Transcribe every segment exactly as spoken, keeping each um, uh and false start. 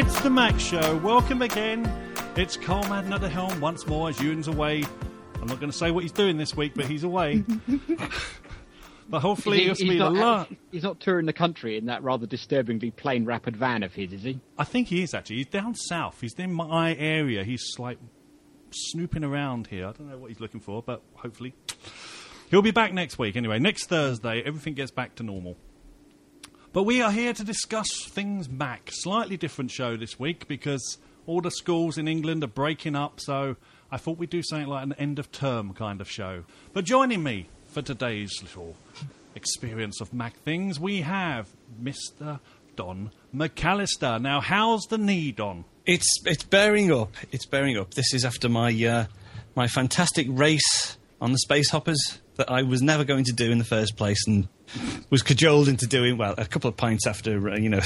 It's the Mac Show. Welcome again. It's Carl Madden at the helm once more as Ewan's away. I'm not going to say what he's doing this week, but he's away. But hopefully he, this will be the last. He's not touring the country in that rather disturbingly plain rapid van of his, is he? I think he is, actually. He's down south. He's in my area. He's like snooping around here. I don't know what he's looking for, but hopefully he'll be back next week. Anyway, next Thursday, everything gets back to normal. But we are here to discuss things Mac. Slightly different show this week because all the schools in England are breaking up, so I thought we'd do something like an end of term kind of show. But joining me for today's little experience of Mac things, we have Mister Don McAllister. Now, how's the knee, Don? It's it's bearing up. It's bearing up. This is after my uh, my fantastic race on the Space Hoppers that I was never going to do in the first place and was cajoled into doing, well, a couple of pints after, uh, you know,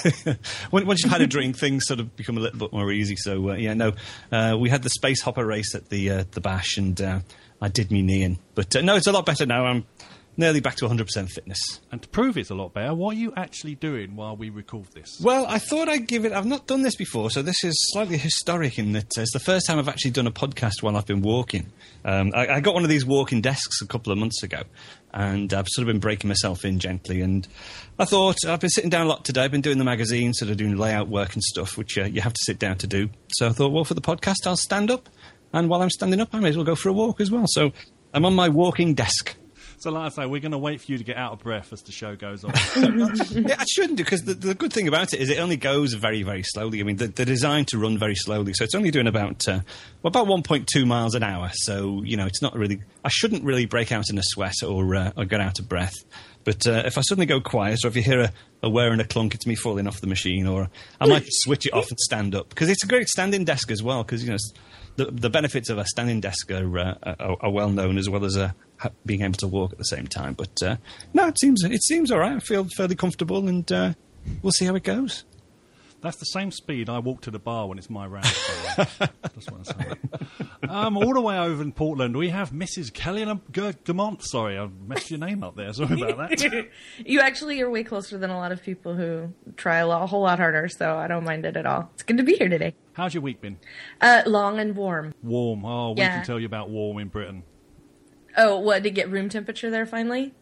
once you've had a drink, things sort of become a little bit more easy. So, uh, yeah, no, uh, we had the Space Hopper race at the uh, the Bash, and uh, I did me knee in. But, uh, no, it's a lot better now. I'm nearly back to one hundred percent fitness. And to prove it's a lot better, what are you actually doing while we record this? Well, I thought I'd give it... I've not done this before, so this is slightly historic in that uh, it's the first time I've actually done a podcast while I've been walking. Um, I, I got one of these walking desks a couple of months ago, and I've sort of been breaking myself in gently, and I thought, I've been sitting down a lot today. I've been doing the magazine, sort of doing layout work and stuff, which uh, you have to sit down to do. So I thought, well, for the podcast, I'll stand up, and while I'm standing up, I may as well go for a walk as well. So I'm on my walking desk. So like I say, we're going to wait for you to get out of breath as the show goes on. Yeah, I shouldn't do, because the, the good thing about it is it only goes very, very slowly. I mean, they're, they're designed to run very slowly, so it's only doing about uh, well, about one point two miles an hour. So, you know, it's not really... I shouldn't really break out in a sweat or, uh, or get out of breath. But uh, if I suddenly go quiet, or if you hear a, a whir and a clunk, it's me falling off the machine, or I might switch it off and stand up. Because it's a great standing desk as well, because, you know... The, the benefits of a standing desk are, uh, are, are well known, as well as uh, being able to walk at the same time. But uh, no, it seems it seems all right. I feel fairly comfortable, and uh, we'll see how it goes. That's the same speed I walk to the bar when it's my round. Just want to say. Um, all the way over in Portland, we have Missus Kelly Gamont. Sorry, I messed your name up there. Sorry about that. You actually are way closer than a lot of people who try a, lot, a whole lot harder, so I don't mind it at all. It's good to be here today. How's your week been? Uh, long and warm. Warm. Oh, we yeah. can tell you about warm in Britain. Oh, what, to get room temperature there finally?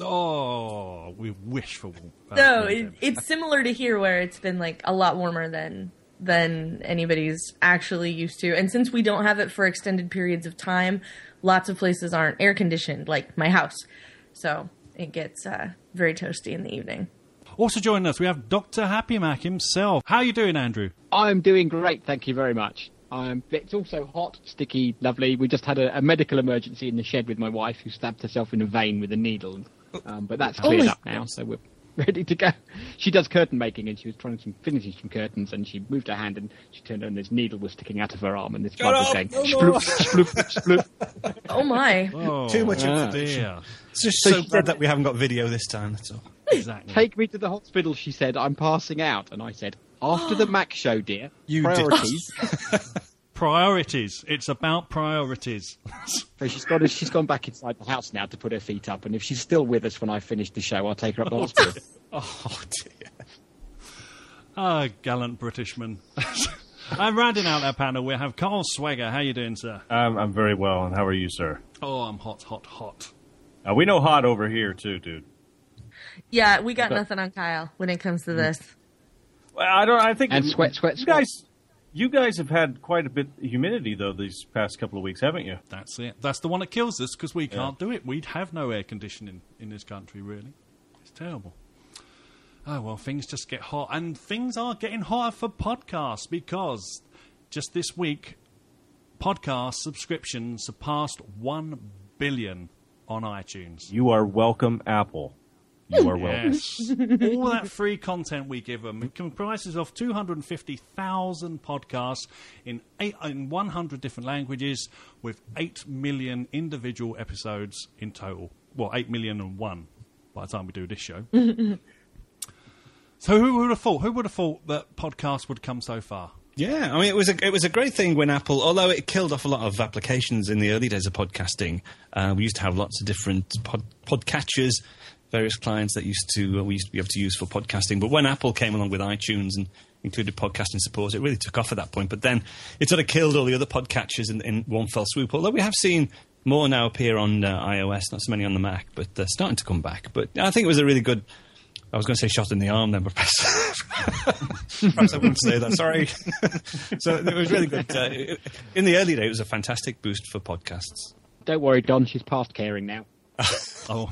Oh, we wish for warm. Uh, no, it, it's similar to here where it's been like a lot warmer than than anybody's actually used to. And since we don't have it for extended periods of time, lots of places aren't air conditioned, like my house. So it gets uh, very toasty in the evening. Also joining us, we have Doctor Happy Mac himself. How are you doing, Andrew? I'm doing great, thank you very much. Um, it's also hot, sticky, lovely. We just had a, a medical emergency in the shed with my wife, who stabbed herself in a vein with a needle. Um, but that's cleared oh up now, so we're ready to go. She does curtain making, and she was trying to finish some curtains, and she moved her hand, and she turned on, and this needle was sticking out of her arm, and this blood was going sploop, sploop, sploop. Oh my! Oh, Too much yeah. information. It's just So so she bad said- that we haven't got video this time. That's all. Exactly. Take me to the hospital, she said. I'm passing out, and I said, after the Mac show, dear. You priorities. Priorities. It's about priorities. So she's gone. She's gone back inside the house now to put her feet up, and if she's still with us when I finish the show, I'll take her up to the hospital. Oh dear. Ah, gallant Britishman. I'm rounding out our panel. We have Carl Swagger. How you doing, sir? Um, I'm very well, and how are you, sir? Oh, I'm hot, hot, hot. Uh, we know hot over here, too, dude. Yeah, we got nothing on Kyle when it comes to this. Well, I don't. I think And sweat, sweat, you sweat. guys. You guys have had quite a bit of humidity, though, these past couple of weeks, haven't you? That's it. That's the one that kills us because we can't do it. We'd have no air conditioning in this country, really. It's terrible. Oh, well, things just get hot. And things are getting hotter for podcasts because just this week, podcast subscriptions surpassed one billion on iTunes. You are welcome, Apple. You are welcome. Yes. All that free content we give them. It comprises of two hundred fifty thousand podcasts in eight, in one hundred different languages with eight million individual episodes in total. Well, eight million and one by the time we do this show. So who would have thought? Who would have thought that podcasts would come so far? Yeah, I mean, it was a it was a great thing when Apple, although it killed off a lot of applications in the early days of podcasting. Uh, we used to have lots of different pod, podcatchers, various clients that used to uh, we used to be able to use for podcasting. But when Apple came along with iTunes and included podcasting support. It really took off at that point. But then it sort of killed all the other podcatchers in, in one fell swoop. Although we have seen more now appear on uh, iOS, not so many on the Mac, but they're starting to come back. But I think it was a really good... I was going to say shot in the arm then, but perhaps, perhaps I wouldn't say that. Sorry. So it was really good. Uh, in the early days, it was a fantastic boost for podcasts. Don't worry, Don. She's past caring now. Oh.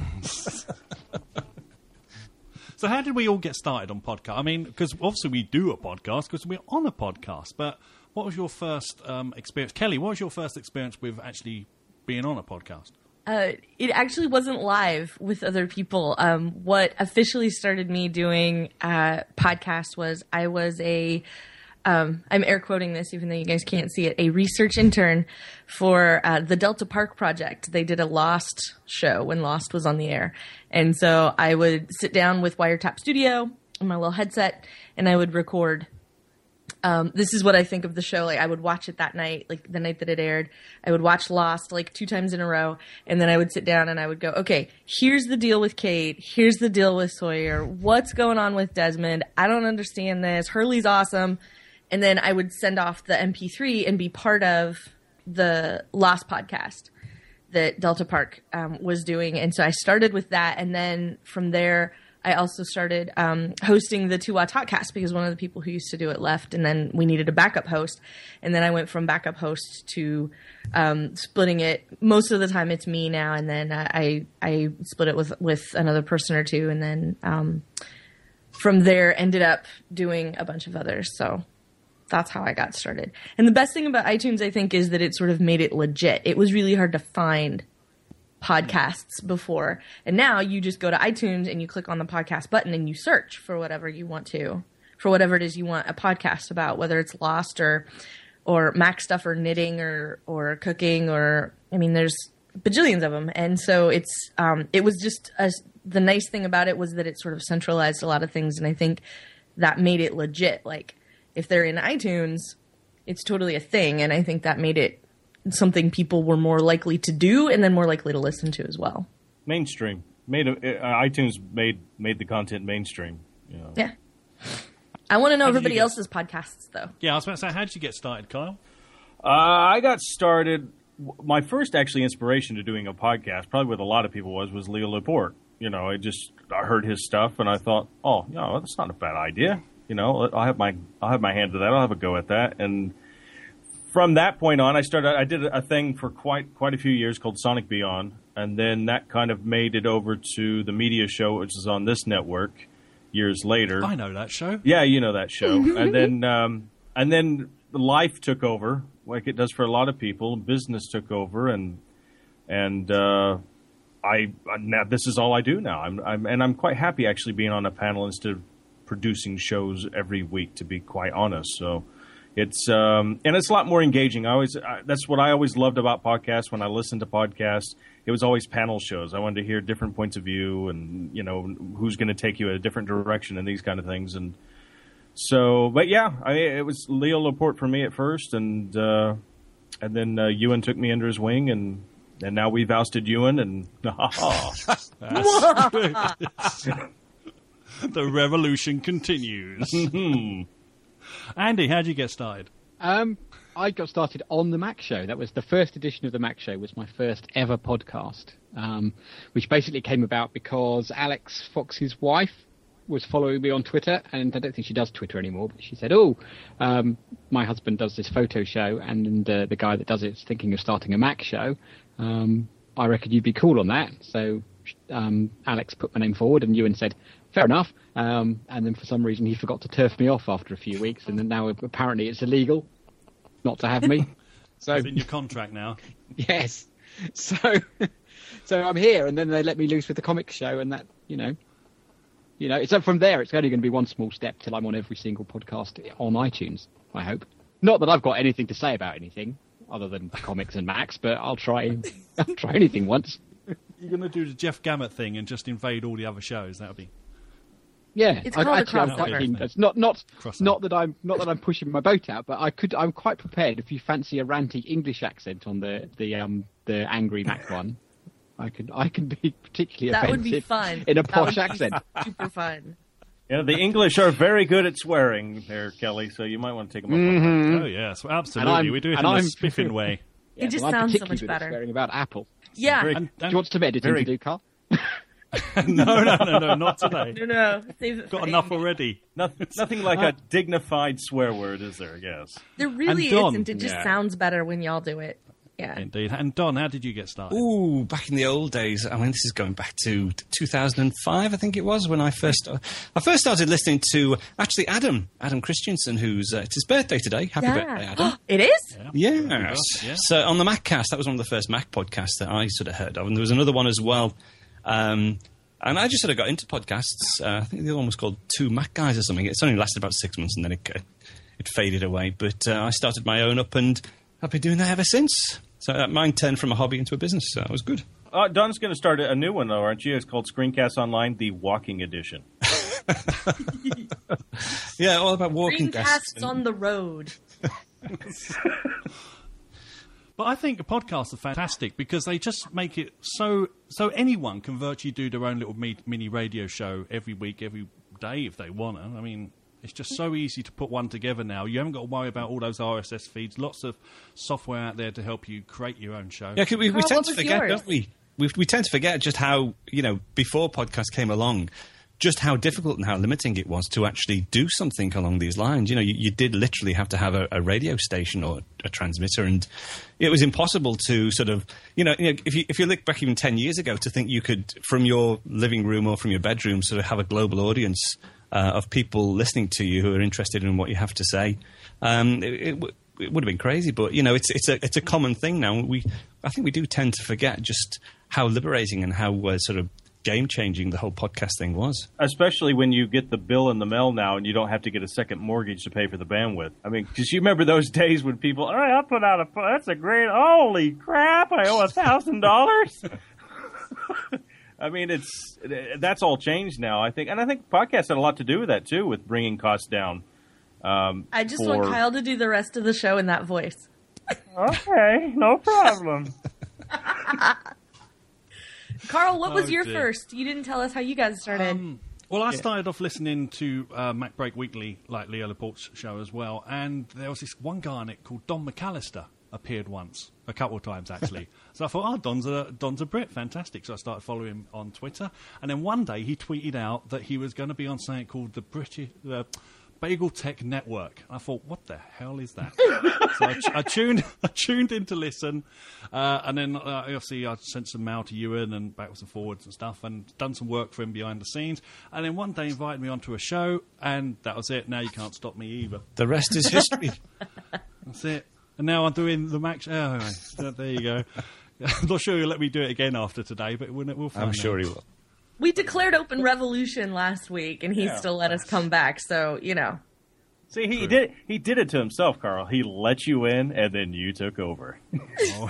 So how did we all get started on podcast? I mean, because obviously we do a podcast because we're on a podcast. But what was your first um, experience? Kelly, what was your first experience with actually being on a podcast? Uh, it actually wasn't live with other people. Um, what officially started me doing uh, podcasts was I was a, um, I'm air quoting this even though you guys can't see it, a research intern for uh, the Delta Park Project. They did a Lost show when Lost was on the air. And so I would sit down with Wiretap Studio on my little headset and I would record. Um, this is what I think of the show. Like I would watch it that night, like the night that it aired. I would watch Lost like two times in a row, and then I would sit down and I would go, okay, here's the deal with Kate. Here's the deal with Sawyer. What's going on with Desmond? I don't understand this. Hurley's awesome. And then I would send off the M P three and be part of the Lost podcast that Delta Park um, was doing. And so I started with that, and then from there I also started um, hosting the Two Watt Hotcast because one of the people who used to do it left, and then we needed a backup host. And then I went from backup host to um, splitting it. Most of the time it's me now, and then uh, I I split it with, with another person or two, and then um, from there ended up doing a bunch of others. So that's how I got started. And the best thing about iTunes, I think, is that it sort of made it legit. It was really hard to find podcasts before, and now you just go to iTunes and you click on the podcast button and you search for whatever you want to, for whatever it is you want a podcast about, whether it's Lost or or Mac stuff or knitting or or cooking or I mean there's bajillions of them. And so it's um it was just a, the nice thing about it was that it sort of centralized a lot of things, and I think that made it legit. Like if they're in iTunes, it's totally a thing, and I think that made it something people were more likely to do and then more likely to listen to as well. Mainstream. Made a, uh, iTunes made made the content mainstream. You know. Yeah. I want to know How did everybody you get- else's podcasts, though. Yeah, I was about to say, how did you get started, Kyle? Uh, I got started. My first actually inspiration to doing a podcast, probably with a lot of people, was was Leo Laporte. You know, I just I heard his stuff and I thought, oh, you know, that's not a bad idea. You know, I'll have my I'll have my hand to that. I'll have a go at that. And from that point on, I started. I did a thing for quite quite a few years called Sonic Beyond, and then that kind of made it over to the media show, which is on this network. Years later, I know that show. yeah, you know that show, and then um, and then life took over, like it does for a lot of people. Business took over, and and uh, I now this is all I do now. I'm, I'm and I'm quite happy actually being on a panel instead of producing shows every week. To be quite honest, so. It's um, and it's a lot more engaging. I always I, that's what I always loved about podcasts. When I listened to podcasts, it was always panel shows. I wanted to hear different points of view, and you know who's going to take you a different direction and these kind of things. And so, but yeah, I, it was Leo Laporte for me at first, and uh, and then uh, Ewan took me under his wing, and and now we've ousted Ewan, and The revolution continues. Andy, how did you get started? Um, I got started on the Mac Show. That was the first edition of the Mac Show. Was my first ever podcast, um, which basically came about because Alex Fox's wife was following me on Twitter, and I don't think she does Twitter anymore. But she said, "Oh, um, my husband does this photo show, and uh, the guy that does it is thinking of starting a Mac show. Um, I reckon you'd be cool on that." So um, Alex put my name forward, and Ewan said, "Fair enough." Um, and then for some reason he forgot to turf me off after a few weeks, and then now apparently it's illegal not to have me. So It's in your contract now. yes, so so I'm here, and then they let me loose with the comic show, and that you know, you know, so from there it's only going to be one small step till I'm on every single podcast on iTunes. I hope. Not that I've got anything to say about anything other than comics and Macs, but I'll try. I'll try anything once. You're going to do the Jeff Gammett thing and just invade all the other shows. That would be. Yeah, It's I, called a actually, I'm crossover. quite keen. It's not not Crossover. not that I'm not that I'm pushing my boat out, but I could. I'm quite prepared if you fancy a ranty English accent on the the um the angry Mac one. I could I can be particularly That offensive would be fun. in a That posh would be accent. Super fun. Yeah, the English are very good at swearing there, Kelly, so you might want to take them up on that. Mm-hmm. Oh, yes, absolutely. We do it in I'm- a spiffing way. Yeah, It just well, I'm sounds so particularly much good at better. Swearing about Apple. Yeah. Very- And, Do you want some editing Very- to do, Carl? no, no, no, no, not today. No, no. Save it for Got enough Andy. already. Nothing, nothing like a dignified swear word, is there? Yes. There really And Don- isn't. It just Yeah. sounds better when y'all do it. Yeah. Indeed. And Don, how did you get started? Ooh, back in the old days. I mean, this is going back to two thousand five, I think it was, when I first I first started listening to actually Adam Adam Christensen, who's uh, it's his birthday today. Happy birthday, Adam! Yeah. It is? Yes. Yeah. So on the Maccast, that was one of the first Mac podcasts that I sort of heard of, and there was another one as well. Um, and I just sort of got into podcasts. Uh, I think the other one was called Two Mac Guys or something. It's only lasted about six months, and then it it faded away. But uh, I started my own up, and I've been doing that ever since. So uh, mine turned from a hobby into a business. So that was good. Uh, Don's going to start a new one, though, aren't you? It's called Screencast Online, the Walking Edition. Yeah, all about walking guests. Screencasts on the road. But I think podcasts are fantastic because they just make it so so anyone can virtually do their own little me- mini radio show every week, every day if they want to. I mean, it's just so easy to put one together now. You haven't got to worry about all those R S S feeds. Lots of software out there to help you create your own show. Yeah, 'cause we, we Carl, tend what to was forget, yours? don't we? we? We tend to forget just how, you know, before podcasts came along, just how difficult and how limiting it was to actually do something along these lines. You know, you, you did literally have to have a, a radio station or a transmitter, and it was impossible to sort of, you know, you know, if you if you look back even ten years ago, to think you could, from your living room or from your bedroom, sort of have a global audience uh, of people listening to you who are interested in what you have to say. Um, it, it, w- it would have been crazy, but you know, it's it's a it's a common thing now. We, I think, we do tend to forget just how liberating and how uh, sort of game-changing the whole podcast thing was. Especially when you get the bill in the mail now and you don't have to get a second mortgage to pay for the bandwidth. I mean, because you remember those days when people, all right, I'll put out a, that's a great, holy crap, I owe a thousand dollars. I mean, it's, that's all changed now, I think. And I think podcasts had a lot to do with that, too, with bringing costs down. Um, I just for- want Kyle to do the rest of the show in that voice. Okay, no problem. Carl, what was Oh, your dear. first? You didn't tell us how you guys started. Um, well, I started off listening to uh, Mac Break Weekly, like Leo Laporte's show as well, and there was this one guy on it called Don McAllister appeared once, a couple of times actually. So I thought, oh, Don's a, Don's a Brit, fantastic. So I started following him on Twitter, and then one day he tweeted out that he was going to be on something called the British uh, Bagel Tech Network. I thought, what the hell is that? So I, I tuned, I tuned in to listen, uh, and then uh, obviously I sent some mail to Ewan and backwards and forwards and stuff, and done some work for him behind the scenes. And then one day he invited me onto a show, and that was it. Now you can't stop me either. The rest is history. That's it. And now I'm doing the Mac. Oh, anyway, so there you go. I'm not sure he'll let me do it again after today, but we'll, we'll find I'm sure out. he will. We declared open revolution last week, and he Yeah. still let us come back. So you know, See, he did he did it to himself, Carl. He let you in, and then you took over. Oh.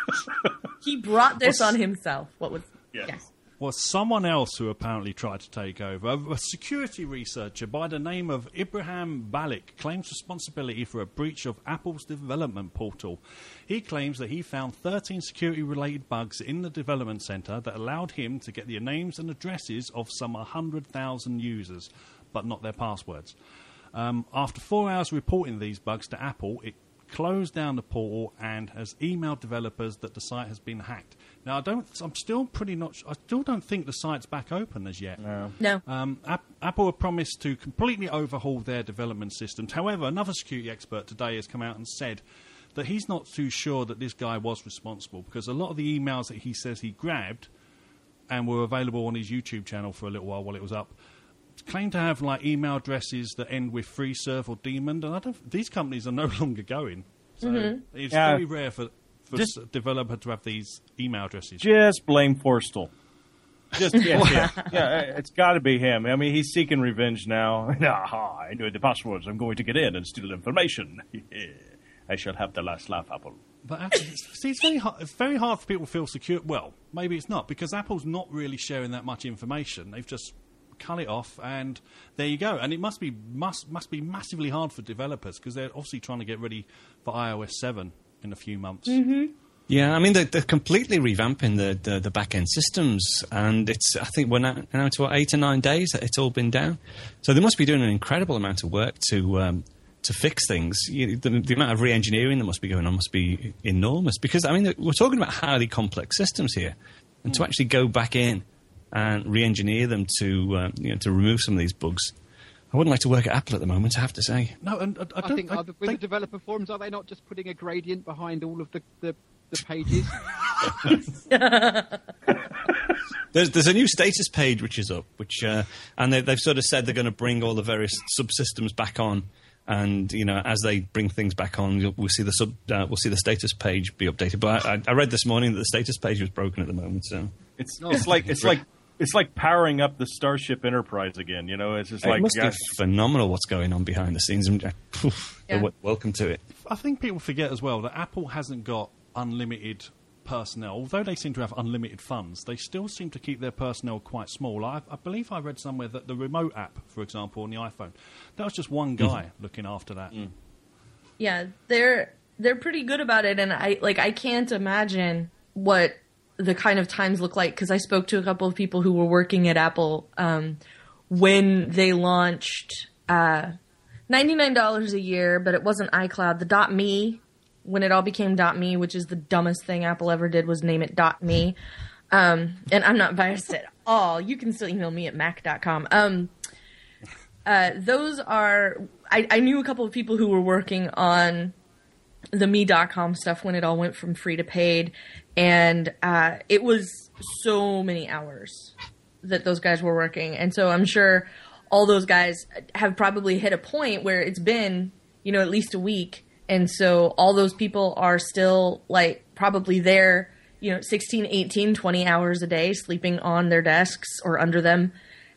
he brought this on himself. What was? Yes. Yeah. was someone else who apparently tried to take over. A security researcher by the name of Ibrahim Balik claims responsibility for a breach of Apple's development portal. He claims that he found thirteen security-related bugs in the development center that allowed him to get the names and addresses of some one hundred thousand users, but not their passwords. Um, after four hours reporting these bugs to Apple, it closed down the portal and has emailed developers that the site has been hacked. Now, I don't. I'm still pretty not. I still don't think the site's back open as yet. No. No. Um, App- Apple have promised to completely overhaul their development systems. However, another security expert today has come out and said that he's not too sure that this guy was responsible because a lot of the emails that he says he grabbed and were available on his YouTube channel for a little while while it was up claim to have like email addresses that end with FreeServe or Daemon, and I don't. These companies are no longer going, so it's Yeah. very rare for for Just- a developer to have these email addresses. Just blame Forstall. Just yeah, yeah, yeah. It's got to be him. I mean, he's seeking revenge now. Aha! I know the passwords. I'm going to get in and steal information. I shall have the last laugh, Apple. But Apple, see, it's very hard. It's very hard for people to feel secure. Well, maybe it's not because Apple's not really sharing that much information. They've just cut it off, and there you go. And it must be must must be massively hard for developers because they're obviously trying to get ready for i O S seven in a few months. Mm-hmm. Yeah, I mean, they're, they're completely revamping the, the, the back-end systems, and it's, I think we're now, now to what, eight or nine days that it's all been down. So they must be doing an incredible amount of work to um, to fix things. You, the, the amount of re-engineering that must be going on must be enormous, because, I mean, we're talking about highly complex systems here, and mm. to actually go back in and re-engineer them to, uh, you know, to remove some of these bugs. I wouldn't like to work at Apple at the moment, I have to say. No, and I, I, I don't think I are the, with think... the developer forums, are they not just putting a gradient behind all of the, the, the pages? there's, there's a new status page which is up, which uh, and they, they've sort of said they're going to bring all the various subsystems back on, and you know, as they bring things back on, you'll, we'll see the sub, uh, we'll see the status page be updated. But I, I read this morning that the status page was broken at the moment, so it's it's like it's like. It's like powering up the Starship Enterprise again, you know. It's just it like must gosh. be phenomenal what's going on behind the scenes. And, uh, yeah. w- welcome to it. I think people forget as well that Apple hasn't got unlimited personnel. Although they seem to have unlimited funds, they still seem to keep their personnel quite small. I, I believe I read somewhere that the remote app, for example, on the iPhone, that was just one guy mm. looking after that. Mm. Yeah, they're they're pretty good about it, and I like I can't imagine what the kind of times look like, because I spoke to a couple of people who were working at Apple um, when they launched uh, ninety-nine dollars a year, but it wasn't iCloud. The .me, when it all became .me, which is the dumbest thing Apple ever did, was name it .me. Um, and I'm not biased at all. You can still email me at mac dot com. Um, uh, those are... I, I knew a couple of people who were working on the me dot com stuff when it all went from free to paid, and uh, it was so many hours that those guys were working. And so I'm sure all those guys have probably hit a point where it's been, you know, at least a week, and so all those people are still like probably there, you know, sixteen, eighteen, twenty hours a day sleeping on their desks or under them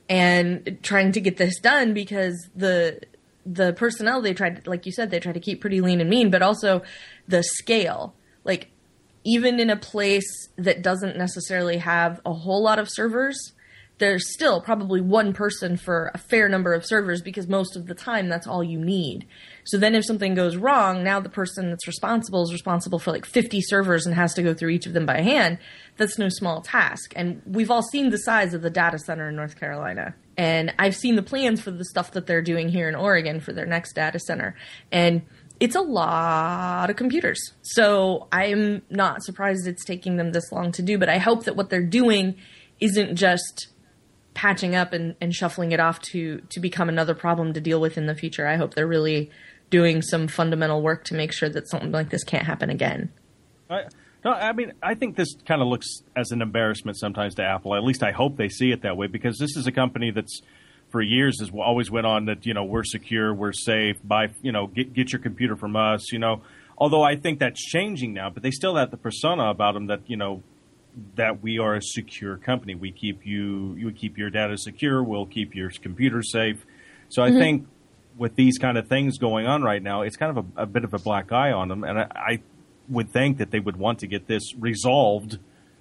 and trying to get this done, because the the personnel, they tried, like you said, they try to keep pretty lean and mean, but also the scale. Like, even in a place that doesn't necessarily have a whole lot of servers, there's still probably one person for a fair number of servers, because most of the time that's all you need. So then if something goes wrong, now the person that's responsible is responsible for like fifty servers and has to go through each of them by hand. That's no small task. And we've all seen the size of the data center in North Carolina. And I've seen the plans for the stuff that they're doing here in Oregon for their next data center. And it's a lot of computers. So I'm not surprised it's taking them this long to do, but I hope that what they're doing isn't just patching up and, and shuffling it off to, to become another problem to deal with in the future. I hope they're really doing some fundamental work to make sure that something like this can't happen again. I, no, I mean, I think this kind of looks as an embarrassment sometimes to Apple. At least I hope they see it that way, because this is a company that's for years has always went on that, you know, we're secure, we're safe, buy, you know, get, get your computer from us, you know. Although I think that's changing now, but they still have the persona about them that, you know, that we are a secure company. We keep you, you keep your data secure. We'll keep your computer safe. So I mm-hmm. think with these kind of things going on right now, it's kind of a, a bit of a black eye on them. And I, I would think that they would want to get this resolved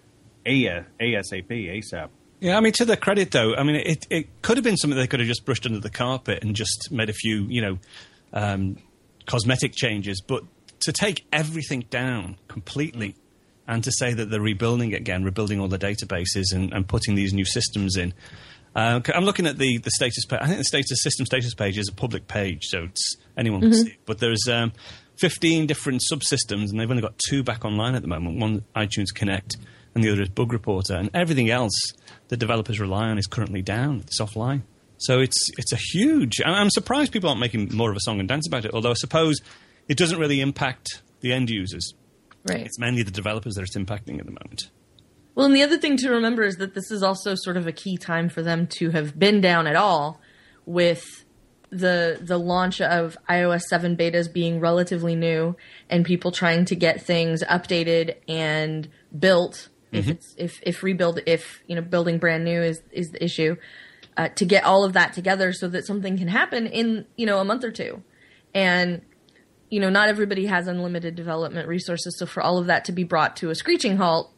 ASAP, ASAP. Yeah, I mean, to their credit, though, I mean, it, it could have been something they could have just brushed under the carpet and just made a few, you know, um, cosmetic changes. But to take everything down completely mm. and to say that they're rebuilding it again, rebuilding all the databases and, and putting these new systems in. Uh, I'm looking at the, the status page. I think the status system status page is a public page, so it's anyone mm-hmm. can see it. But there's um, fifteen different subsystems, and they've only got two back online at the moment. One, iTunes Connect, and the other is Bug Reporter. And everything else the developers rely on is currently down. It's offline. So it's it's a huge... I'm surprised people aren't making more of a song and dance about it, although I suppose it doesn't really impact the end users. Right. It's mainly the developers that it's impacting at the moment. Well, and the other thing to remember is that this is also sort of a key time for them to have been down at all, with the the launch of iOS seven betas being relatively new and people trying to get things updated and built. Mm-hmm. If it's if if rebuild if you know building brand new is is the issue, uh, to get all of that together so that something can happen in you know a month or two, and you know not everybody has unlimited development resources. So for all of that to be brought to a screeching halt,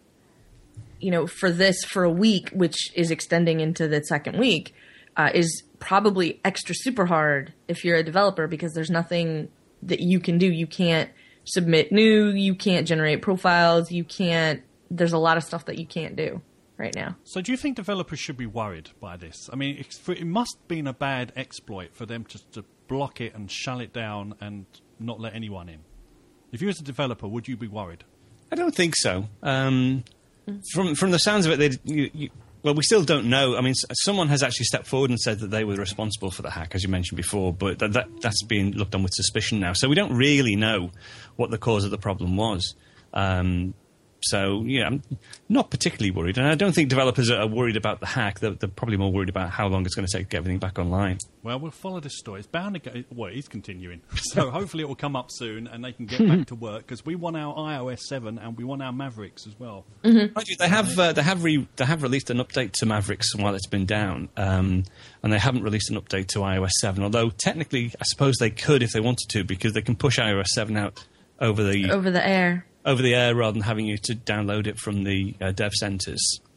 you know, for this for a week, which is extending into the second week, uh, is probably extra super hard if you're a developer, because there's nothing that you can do. You can't submit new, you can't generate profiles, you can't, there's a lot of stuff that you can't do right now. So do you think developers should be worried by this? I mean, it's, it must have been a bad exploit for them to, to block it and shut it down and not let anyone in. If you was a developer, would you be worried? I don't think so. Um, from from the sounds of it, they, you, you, well, we still don't know. I mean, someone has actually stepped forward and said that they were responsible for the hack, as you mentioned before, but that, that that's being looked on with suspicion now. So we don't really know what the cause of the problem was. Um, So, yeah, I'm not particularly worried. And I don't think developers are worried about the hack. They're, they're probably more worried about how long it's going to take to get everything back online. Well, we'll follow this story. It's bound to go... Well, it is continuing. So hopefully it will come up soon and they can get back to work, because we want our iOS seven and we want our Mavericks as well. Mm-hmm. Mind you, they have, uh, they, have re- they have released an update to Mavericks while it's been down. Um, and they haven't released an update to iOS seven. Although, technically, I suppose they could if they wanted to, because they can push iOS seven out over the... Over the air. over the air rather than having you to download it from the uh, dev centers.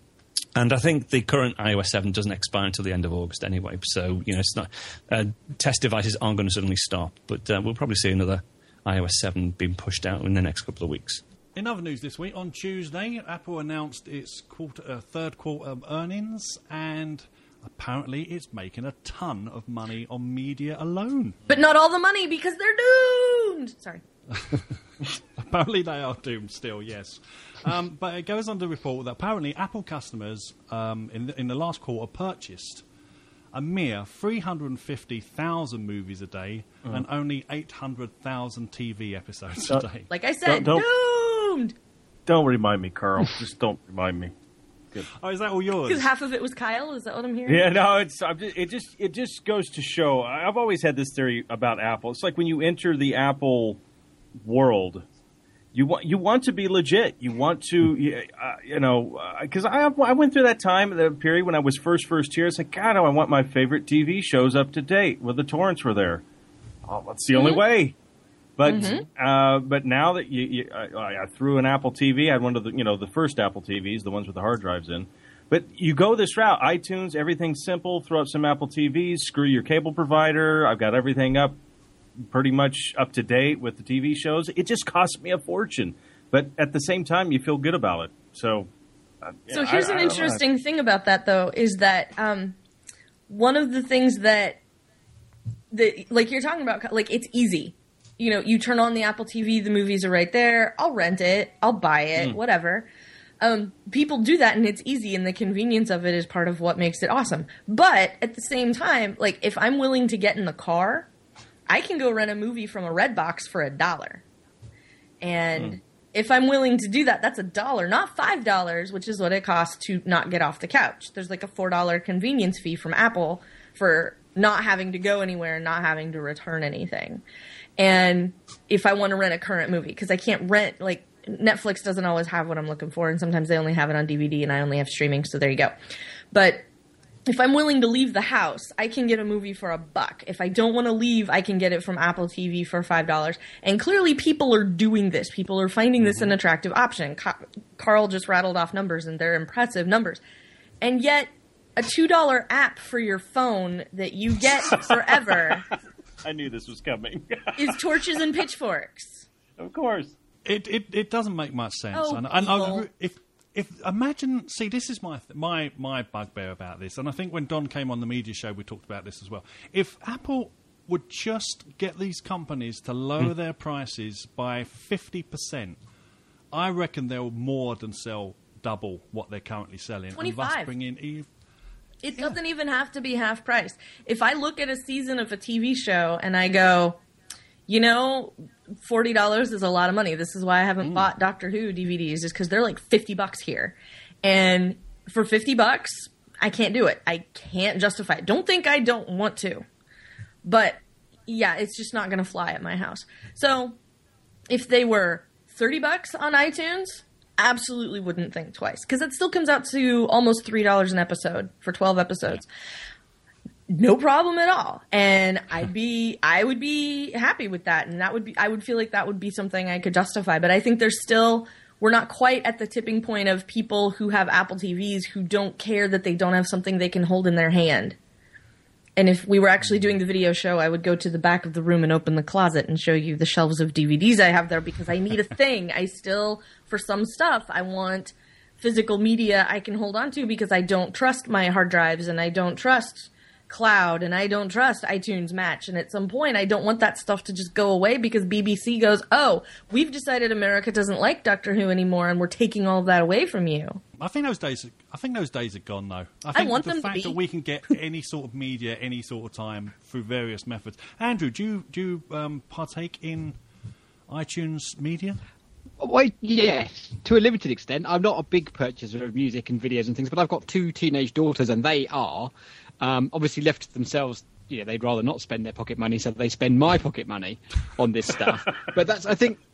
And I think the current iOS seven doesn't expire until the end of August anyway. So, you know, it's not uh, test devices aren't going to suddenly stop. But uh, we'll probably see another iOS seven being pushed out in the next couple of weeks. In other news this week, on Tuesday, Apple announced its quarter, uh, third quarter earnings, and apparently it's making a ton of money on media alone. But not all the money, because they're doomed! Sorry. Apparently they are doomed still, yes. Um, but it goes on to report that apparently Apple customers um, in, the, in the last quarter purchased a mere three hundred fifty thousand movies a day mm. and only eight hundred thousand T V episodes uh, a day. Like I said, don't, don't, doomed! Don't remind me, Carl. Just don't remind me. Good. Oh, is that all yours? Because half of it was Kyle, is that what I'm hearing? Yeah, no, it's I'm just, it just it just goes to show. I've always had this theory about Apple. It's like when you enter the Apple world, you want you want to be legit. You want to, you, uh, you know, because uh, I I went through that time, the period when I was first first here. It's like, God, I want my favorite T V shows up to date. Well, the torrents were there. Oh, that's the mm-hmm. only way. But mm-hmm. uh, but now that you, you I, I threw an Apple T V, I had one of the you know the first Apple T Vs, the ones with the hard drives in. But you go this route, iTunes, everything's simple. Throw up some Apple T Vs. Screw your cable provider. I've got everything up. Pretty much up to date with the T V shows. It just costs me a fortune, but at the same time, you feel good about it. So, uh, so yeah, here's I, an I interesting know. thing about that, though, is that um, one of the things that, that, like you're talking about, like it's easy. You know, you turn on the Apple T V, the movies are right there. I'll rent it, I'll buy it, mm. whatever. Um, people do that, and it's easy, and the convenience of it is part of what makes it awesome. But at the same time, like if I'm willing to get in the car, I can go rent a movie from a Redbox for a dollar. And mm. if I'm willing to do that, that's a dollar, not five dollars, which is what it costs to not get off the couch. There's like a four dollar convenience fee from Apple for not having to go anywhere and not having to return anything. And if I want to rent a current movie, because I can't rent, like Netflix doesn't always have what I'm looking for, and sometimes they only have it on D V D and I only have streaming, so there you go. But if I'm willing to leave the house, I can get a movie for a buck. If I don't want to leave, I can get it from Apple T V for five dollars. And clearly people are doing this. People are finding this an attractive option. Ca- Carl just rattled off numbers, and they're impressive numbers. And yet, a two dollar app for your phone that you get forever... I knew this was coming. ...is Torches and Pitchforks. Of course. It it, it doesn't make much sense. Oh, and, and I, if... If imagine, see, this is my my my bugbear about this, and I think when Don came on the media show, we talked about this as well. If Apple would just get these companies to lower mm. their prices by fifty percent, I reckon they'll more than sell double what they're currently selling, twenty-five. And thus bring in. E- it yeah. doesn't even have to be half price. If I look at a season of a T V show and I go, you know, forty dollars is a lot of money. This is why I haven't mm. bought Doctor Who D V Ds, is because they're like fifty bucks here. And for fifty bucks, I can't do it. I can't justify it. Don't think I don't want to. But yeah, it's just not going to fly at my house. So if they were thirty bucks on iTunes, absolutely wouldn't think twice. Because it still comes out to almost three dollars an episode for twelve episodes. No problem at all. And I'd be, I would be happy with that. And that would be, I would feel like that would be something I could justify. But I think there's still, we're not quite at the tipping point of people who have Apple T Vs who don't care that they don't have something they can hold in their hand. and if we were actually doing the video show, I would go to the back of the room and open the closet and show you the shelves of D V Ds I have there because I need a thing. I still, for some stuff, I want physical media I can hold on to because I don't trust my hard drives and I don't trust cloud and I don't trust iTunes Match. And at some point, I don't want that stuff to just go away because B B C goes, oh, we've decided America doesn't like Doctor Who anymore and we're taking all of that away from you. I think those days. I think those days are gone, though. I think I want the them to fact be. that we can get any sort of media, any sort of time through various methods. Andrew, do you do you um, partake in iTunes media? Well, yes, to a limited extent. I'm not a big purchaser of music and videos and things, but I've got two teenage daughters, and they are um, obviously left to themselves. You know, they'd rather not spend their pocket money, so they spend my pocket money on this stuff. But that's, I think,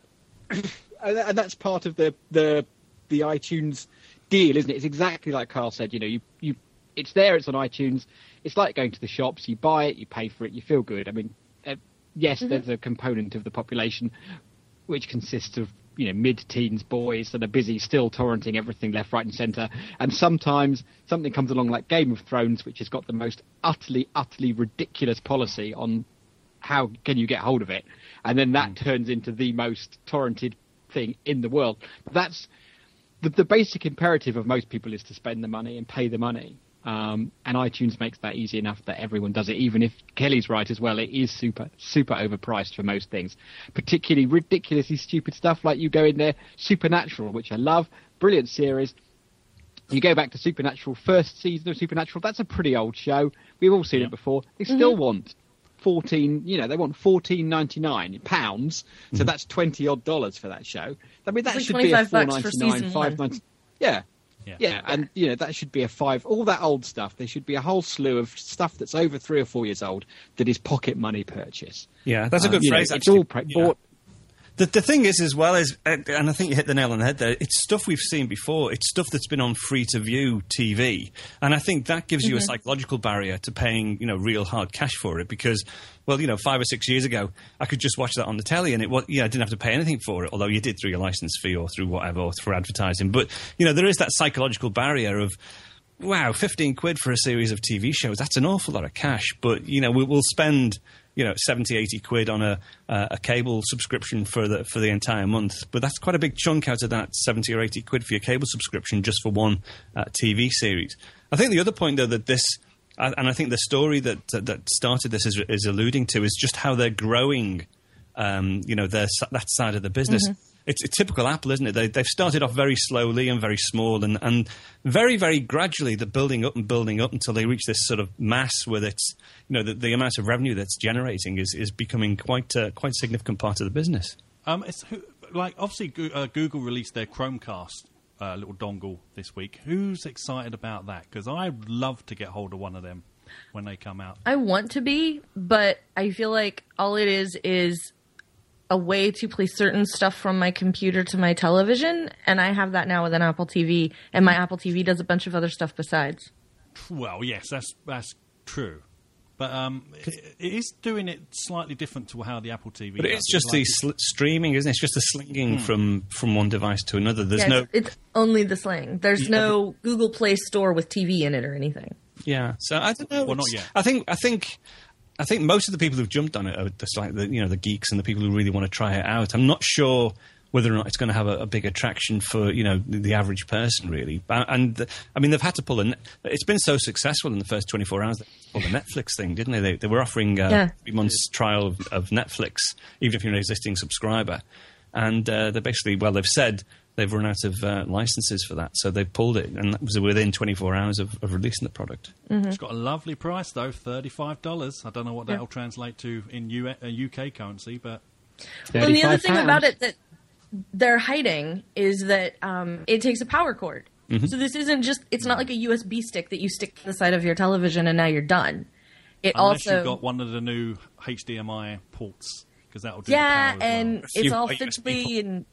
and that's part of the the the iTunes deal, isn't it? It's exactly like Carl said. You know, you you it's there, it's on iTunes. It's like going to the shops. You buy it, you pay for it, you feel good. I mean, uh, yes, mm-hmm. there's a component of the population which consists of, you know, mid-teens boys that are busy still torrenting everything left, right and centre. And sometimes something comes along like Game of Thrones, which has got the most utterly, utterly ridiculous policy on how can you get hold of it. And then that mm. turns into the most torrented thing in the world. But that's the, the basic imperative of most people is to spend the money and pay the money. Um, and iTunes makes that easy enough that everyone does it, even if Kelly's right as well. It is super, super overpriced for most things, particularly ridiculously stupid stuff like you go in there, Supernatural, which I love, brilliant series. You go back to Supernatural, first season of Supernatural, that's a pretty old show. We've all seen yeah. it before. They mm-hmm. still want fourteen, you know, they want fourteen ninety-nine pounds, so mm-hmm. that's twenty odd dollars for that show. I mean, that like should be a four ninety-nine, five ninety. Yeah. Yeah. yeah, and you know that should be a five. All that old stuff. There should be a whole slew of stuff that's over three or four years old that is pocket money purchase. Yeah, that's a good um, phrase. Know, it's actually. all pre- yeah. bought. The, the thing is, as well, is, and I think you hit the nail on the head there, it's stuff we've seen before. It's stuff that's been on free-to-view T V. And I think that gives you mm-hmm. a psychological barrier to paying, you know, real hard cash for it because, well, you know, five or six years ago, I could just watch that on the telly and it was, yeah, I didn't have to pay anything for it, although you did through your license fee or through whatever, or for advertising. But, you know, there is that psychological barrier of, wow, fifteen quid for a series of T V shows, that's an awful lot of cash. But, you know, we, we'll spend, you know, seventy, eighty quid on a uh, a cable subscription for the for the entire month. But that's quite a big chunk out of that seventy or eighty quid for your cable subscription just for one uh, T V series. I think the other point, though, that this, uh, and I think the story that uh, that started this is, is alluding to, is just how they're growing, um, you know, their, that side of the business. Mm-hmm. It's, it's typical Apple, isn't it? They, they've started off very slowly and very small, and, and very, very gradually they're building up and building up until they reach this sort of mass where it's, you know, the, the amount of revenue that's generating is, is becoming quite uh, quite a significant part of the business. Um, it's like obviously Go- uh, Google released their Chromecast uh, little dongle this week. Who's excited about that? Because I'd love to get hold of one of them when they come out. I want to be, but I feel like all it is is a way to play certain stuff from my computer to my television, and I have that now with an Apple T V, and my Apple T V does a bunch of other stuff besides. Well, yes, that's that's true. But um, it, it is doing it slightly different to how the Apple T V But does. it's just like the sl- streaming, isn't it? It's just the slinging hmm. from, from one device to another. There's yeah, no... It's, it's only the sling. There's yeah, no but... Google Play Store with T V in it or anything. Yeah, so I don't know. Well, not yet. I think... I think I think most of the people who've jumped on it are just like the, you know, the geeks and the people who really want to try it out. I'm not sure whether or not it's going to have a, a big attraction for, you know, the, the average person, really. And, the, I mean, they've had to pull a... It's been so successful in the first twenty-four hours, they pulled the Netflix thing, didn't they? They, they were offering a yeah. three months trial of, of Netflix, even if you're an existing subscriber. And uh, they basically, well, they've said they've run out of uh, licenses for that, so they've pulled it, and that was within twenty-four hours of, of releasing the product. Mm-hmm. It's got a lovely price, though, thirty-five dollars. I don't know what that'll yeah. translate to in U- uh, U K currency, but... Well, and the other thing about it that they're hiding is that um, it takes a power cord. Mm-hmm. So this isn't just... It's not like a U S B stick that you stick to the side of your television and now you're done. It Unless also... you've got one of the new H D M I ports, because that'll do yeah, the power as and well. it's all fiddly and...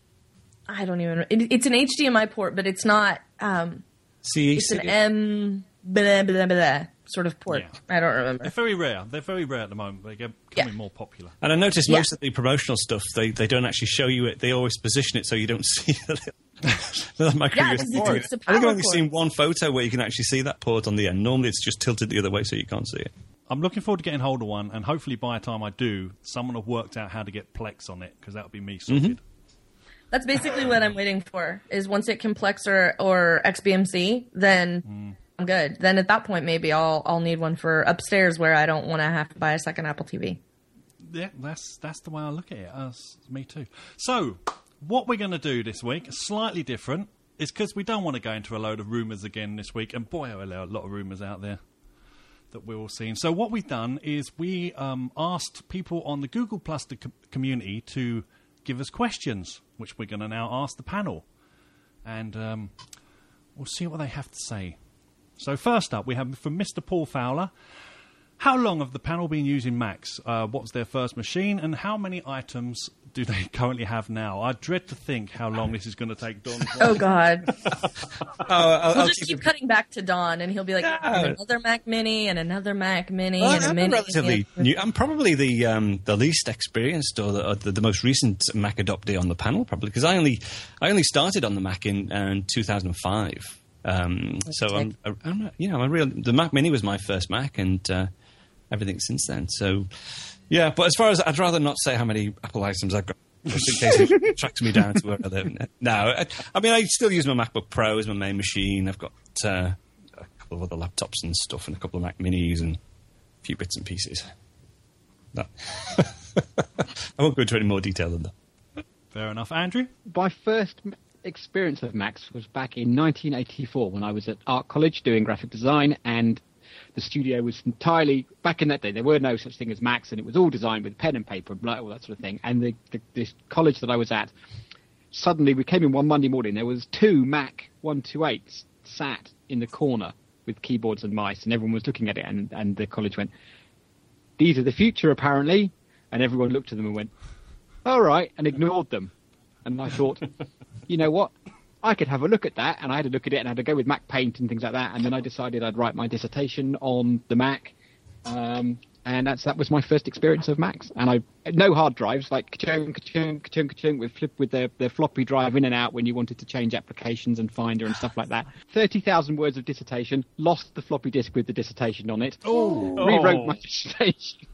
I don't even... It, it's an H D M I port, but it's not... Um, C H it's an M... Blah, blah, blah, sort of port. Yeah. I don't remember. They're very rare. They're very rare at the moment. They're becoming yeah. more popular. And I noticed yeah. most of the promotional stuff, they, they don't actually show you it. They always position it so you don't see the little micro yeah, U S B it's, port. it's a I think I've only port. seen one photo where you can actually see that port on the end. Normally it's just tilted the other way so you can't see it. I'm looking forward to getting hold of one, and hopefully by the time I do, someone have worked out how to get Plex on it, because that would be me sorted. Mm-hmm. That's basically what I'm waiting for, is once it can Plex or, or X B M C, then mm. I'm good. Then at that point, maybe I'll I'll need one for upstairs where I don't want to have to buy a second Apple T V. Yeah, that's that's the way I look at it. Uh, me too. So, what we're going to do this week, slightly different, is because we don't want to go into a load of rumours again this week, and boy, are there a lot of rumours out there that we're all seeing. So what we've done is we um, asked people on the Google Plus co- community to give us questions, which we're going to now ask the panel. And um, we'll see what they have to say. So first up, we have from Mister Paul Fowler. How long have the panel been using Macs? Uh, what was their first machine? And how many items do they currently have now? I dread to think how long this is going to take Don. Oh, God. oh, I'll, we'll I'll just keep keep it... cutting back to Don, and he'll be like, Yeah. and another Mac Mini, and another Mac Mini, Well, and a I'm Mini. relatively and... new. I'm probably the um, the least experienced or the, or the the most recent Mac adoptee on the panel, probably because I only I only started on the Mac in, uh, in two thousand five. Um, so I'm, I'm you know I'm a real the Mac Mini was my first Mac, and uh, everything since then. So yeah, but as far as I'd rather not say how many Apple items I've got, just in case it tracks me down to where I live. No, I, I mean I still use my MacBook Pro as my main machine. I've got uh, a couple of other laptops and stuff, and a couple of Mac Minis and a few bits and pieces. No. I won't go into any more detail than that. Fair enough, Andrew. My first experience of Macs was back in nineteen eighty-four when I was at Art College doing graphic design, and the studio was entirely, back in that day, there were no such thing as Macs, and it was all designed with pen and paper and all that sort of thing. And the, the, this college that I was at, suddenly we came in one Monday morning, there was two Mac one twenty-eights sat in the corner with keyboards and mice, and everyone was looking at it, and, and the college went, these are the future, apparently. And everyone looked at them and went, all right, and ignored them. And I thought, you know what? I could have a look at that, and I had to look at it, and I had to go with Mac Paint and things like that, and then I decided I'd write my dissertation on the Mac, um, and that's that was my first experience of Macs. And I no hard drives, like ka-chung, ka-chung, ka-chung, ka-chung, with flip with their, their floppy drive in and out when you wanted to change applications and Finder and stuff like that. thirty thousand words of dissertation, lost the floppy disk with the dissertation on it, Oh. rewrote Oh. my dissertation.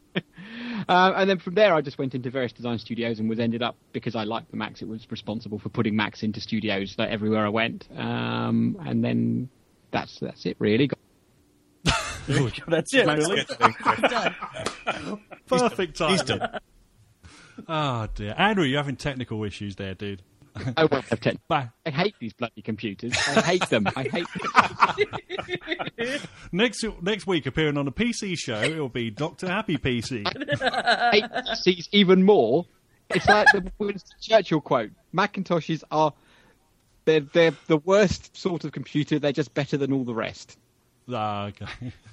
Uh, and then from there, I just went into various design studios and was ended up, because I liked the Macs, it was responsible for putting Macs into studios like, everywhere I went. Um, and then that's that's it, really. That's it, really. Done. Perfect time. He's done. Oh, dear. Andrew, you're having technical issues there, dude. I won't have ten. Bye. I hate these bloody computers. I hate them. I hate them. Next next week, appearing on a P C show, it'll be Doctor Happy P C. I hate P Cs even more. It's like the Winston Churchill quote. Macintoshes are they're they're the worst sort of computer. They're just better than all the rest. Ah, okay.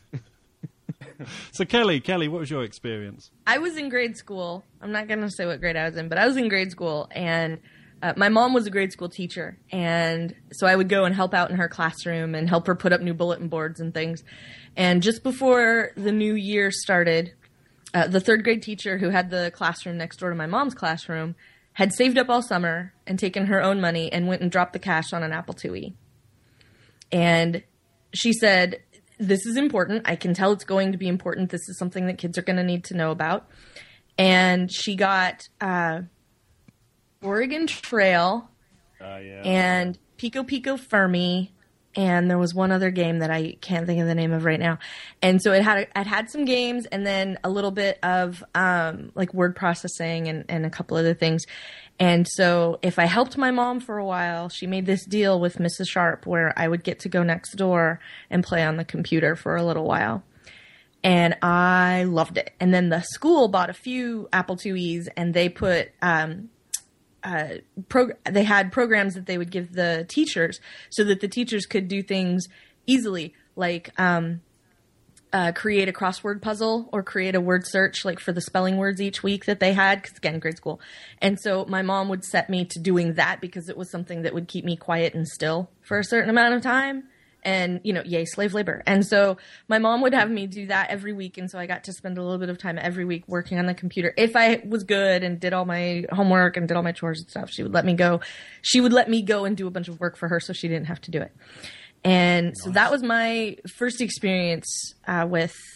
So, Kelly, Kelly, what was your experience? I was in grade school. I'm not going to say what grade I was in, but I was in grade school, and uh, my mom was a grade school teacher, and so I would go and help out in her classroom and help her put up new bulletin boards and things. And just before the new year started, uh, the third grade teacher who had the classroom next door to my mom's classroom had saved up all summer and taken her own money and went and dropped the cash on an Apple IIe. And she said, this is important. I can tell it's going to be important. This is something that kids are going to need to know about. And she got uh, Oregon Trail Uh, yeah. and Pico Pico Fermi, and there was one other game that I can't think of the name of right now. And so it had it had some games, and then a little bit of um, like word processing and, and a couple other things. And so if I helped my mom for a while, she made this deal with Missus Sharp where I would get to go next door and play on the computer for a little while. And I loved it. And then the school bought a few Apple IIes, and they put um, uh, prog- they had programs that they would give the teachers so that the teachers could do things easily, like um, uh, create a crossword puzzle or create a word search, like for the spelling words each week that they had, because again, grade school. And so my mom would set me to doing that because it was something that would keep me quiet and still for a certain amount of time. And, you know, yay, slave labor. And so my mom would have me do that every week. And so I got to spend a little bit of time every week working on the computer. If I was good and did all my homework and did all my chores and stuff, she would let me go. She would let me go and do a bunch of work for her so she didn't have to do it. And nice. So that was my first experience uh, with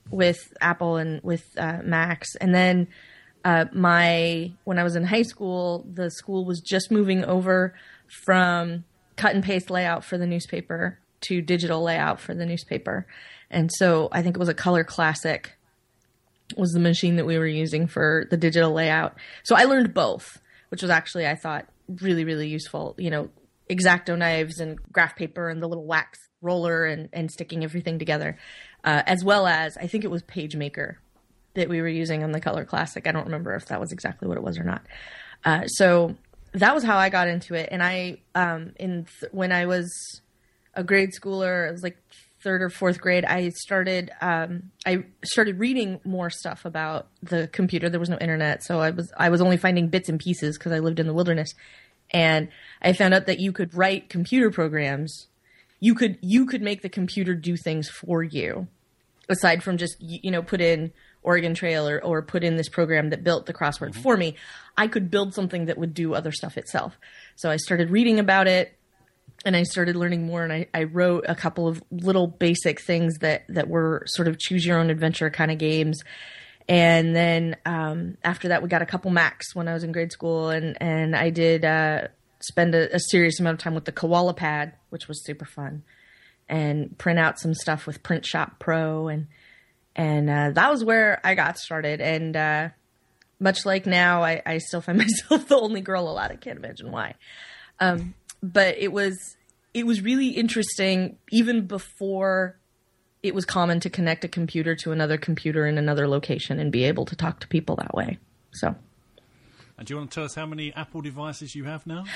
with Apple and with uh, Macs. And then uh, my when I was in high school, the school was just moving over from cut and paste layout for the newspaper to digital layout for the newspaper. And so I think it was a Color Classic was the machine that we were using for the digital layout. So I learned both, which was actually, I thought, really, really useful. You know, X-Acto knives and graph paper and the little wax roller and, and sticking everything together, uh, as well as, I think it was PageMaker that we were using on the Color Classic. I don't remember if that was exactly what it was or not. Uh, so that was how I got into it. And I, um, in th- when I was a grade schooler, it was like third or fourth grade, I started um, I started reading more stuff about the computer. There was no internet, so I was I was only finding bits and pieces because I lived in the wilderness. And I found out that you could write computer programs. You could you could make the computer do things for you, aside from just you know put in Oregon Trail or, or put in this program that built the crossword mm-hmm. for me. I could build something that would do other stuff itself. So I started reading about it. And I started learning more, and I, I wrote a couple of little basic things that, that were sort of choose-your-own-adventure kind of games. And then um, after that, we got a couple Macs when I was in grade school, and, and I did uh, spend a, a serious amount of time with the Koala Pad, which was super fun, and print out some stuff with Print Shop Pro, and and uh, that was where I got started. And uh, much like now, I, I still find myself the only girl allowed. I can't imagine why. Um, but it was it was really interesting even before it was common to connect a computer to another computer in another location and be able to talk to people that way. So, and do you want to tell us how many Apple devices you have now?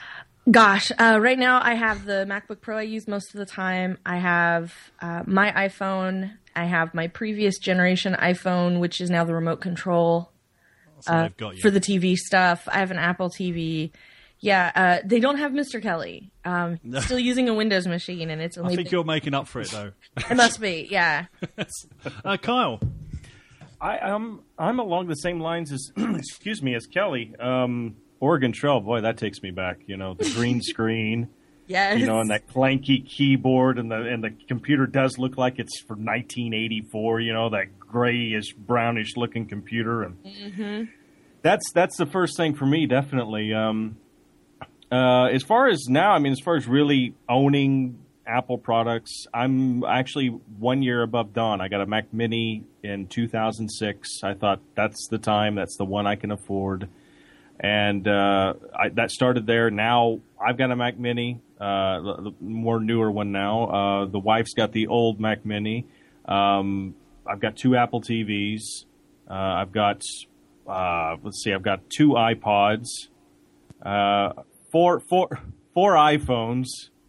Gosh, uh, right now I have the MacBook Pro I use most of the time. I have uh, my iPhone. I have my previous generation iPhone, which is now the remote control so uh, got you. for the T V stuff. I have an Apple T V. Yeah, uh, they don't have Mister Kelly. Um, No. Still using a Windows machine, and it's only. I think been... you're making up for it, though. It must be, yeah. uh, Kyle, I, I'm I'm along the same lines as excuse me as Kelly. Um, Oregon Trail, boy, that takes me back. You know, the green screen. Yes. You know, and that clanky keyboard, and the and the computer does look like it's for nineteen eighty-four. You know, that grayish, brownish looking computer, and mm-hmm. that's that's the first thing for me, definitely. Um, uh, as far as now, I mean, as far as really owning Apple products, I'm actually one year above Don. I got a Mac Mini in two thousand six. I thought that's the time, that's the one I can afford. And uh, I, that started there. Now I've got a Mac Mini, uh, the more newer one now. Uh, the wife's got the old Mac Mini. Um, I've got two Apple T Vs. Uh, I've got, uh, let's see, I've got two iPods, uh, four, four, four iPhones,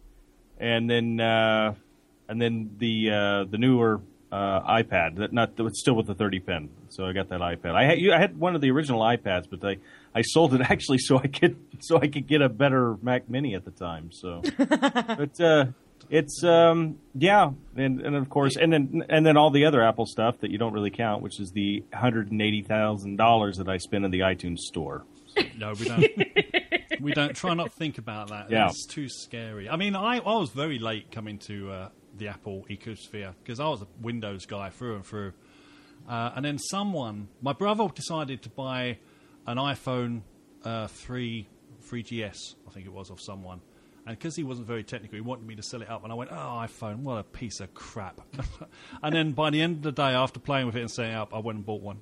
and then uh, and then the uh, the newer uh, iPad. That not it's still with the thirty pin. So I got that iPad. I had I had one of the original iPads, but I. I sold it actually so I could so I could get a better Mac Mini at the time. So, but uh, it's um, yeah, and and of course, and then and then all the other Apple stuff that you don't really count, which is the hundred and eighty thousand dollars that I spent in the iTunes store. So. No, we don't. We don't. Try not to think about that. Yeah. It's too scary. I mean, I, I was very late coming to uh, the Apple ecosphere because I was a Windows guy through and through, uh, and then someone, my brother, decided to buy an iPhone uh, three, three G S, I think it was, of someone. And because he wasn't very technical, he wanted me to sell it up. And I went, oh, iPhone, what a piece of crap. And then by the end of the day, after playing with it and setting it up, I went and bought one.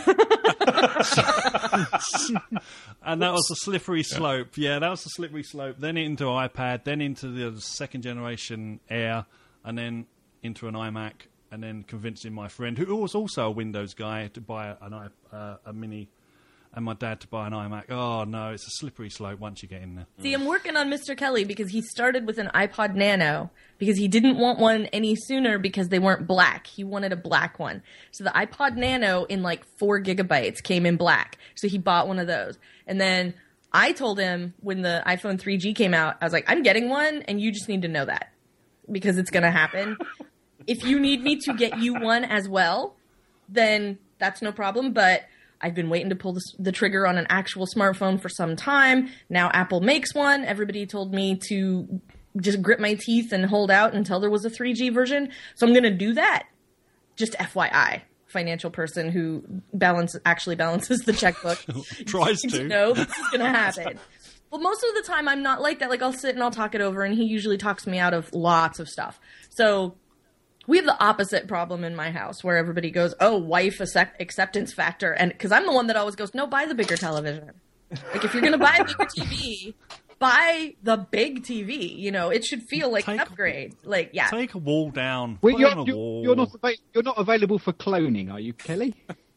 And that was a slippery slope. Yeah, that was a slippery slope. Then into iPad, then into the second generation Air, and then into an iMac, and then convincing my friend, who was also a Windows guy, to buy an i uh, a Mini, and my dad to buy an iMac. Oh, no, it's a slippery slope once you get in there. See, I'm working on Mister Kelly because he started with an iPod Nano because he didn't want one any sooner because they weren't black. He wanted a black one. So the iPod Nano in like four gigabytes came in black. So he bought one of those. And then I told him when the iPhone three G came out, I was like, I'm getting one and you just need to know that because it's going to happen. If you need me to get you one as well, then that's no problem. But I've been waiting to pull the, the trigger on an actual smartphone for some time. Now Apple makes one. Everybody told me to just grit my teeth and hold out until there was a three G version. So I'm going to do that just F Y I. Financial person who balance actually balances the checkbook tries to. No, this is going to happen. Well, most of the time I'm not like that. Like I'll sit and I'll talk it over, and he usually talks me out of lots of stuff. So we have the opposite problem in my house, where everybody goes, "Oh, wife accept- acceptance factor," and because I'm the one that always goes, "No, buy the bigger television. Like if you're going to buy a bigger T V." Buy the big T V. You know, it should feel like take, an upgrade. Like, yeah. Take a wall down. Well, put you're, it on a you're, wall. you're not ava- you're not available for cloning, are you, Kelly?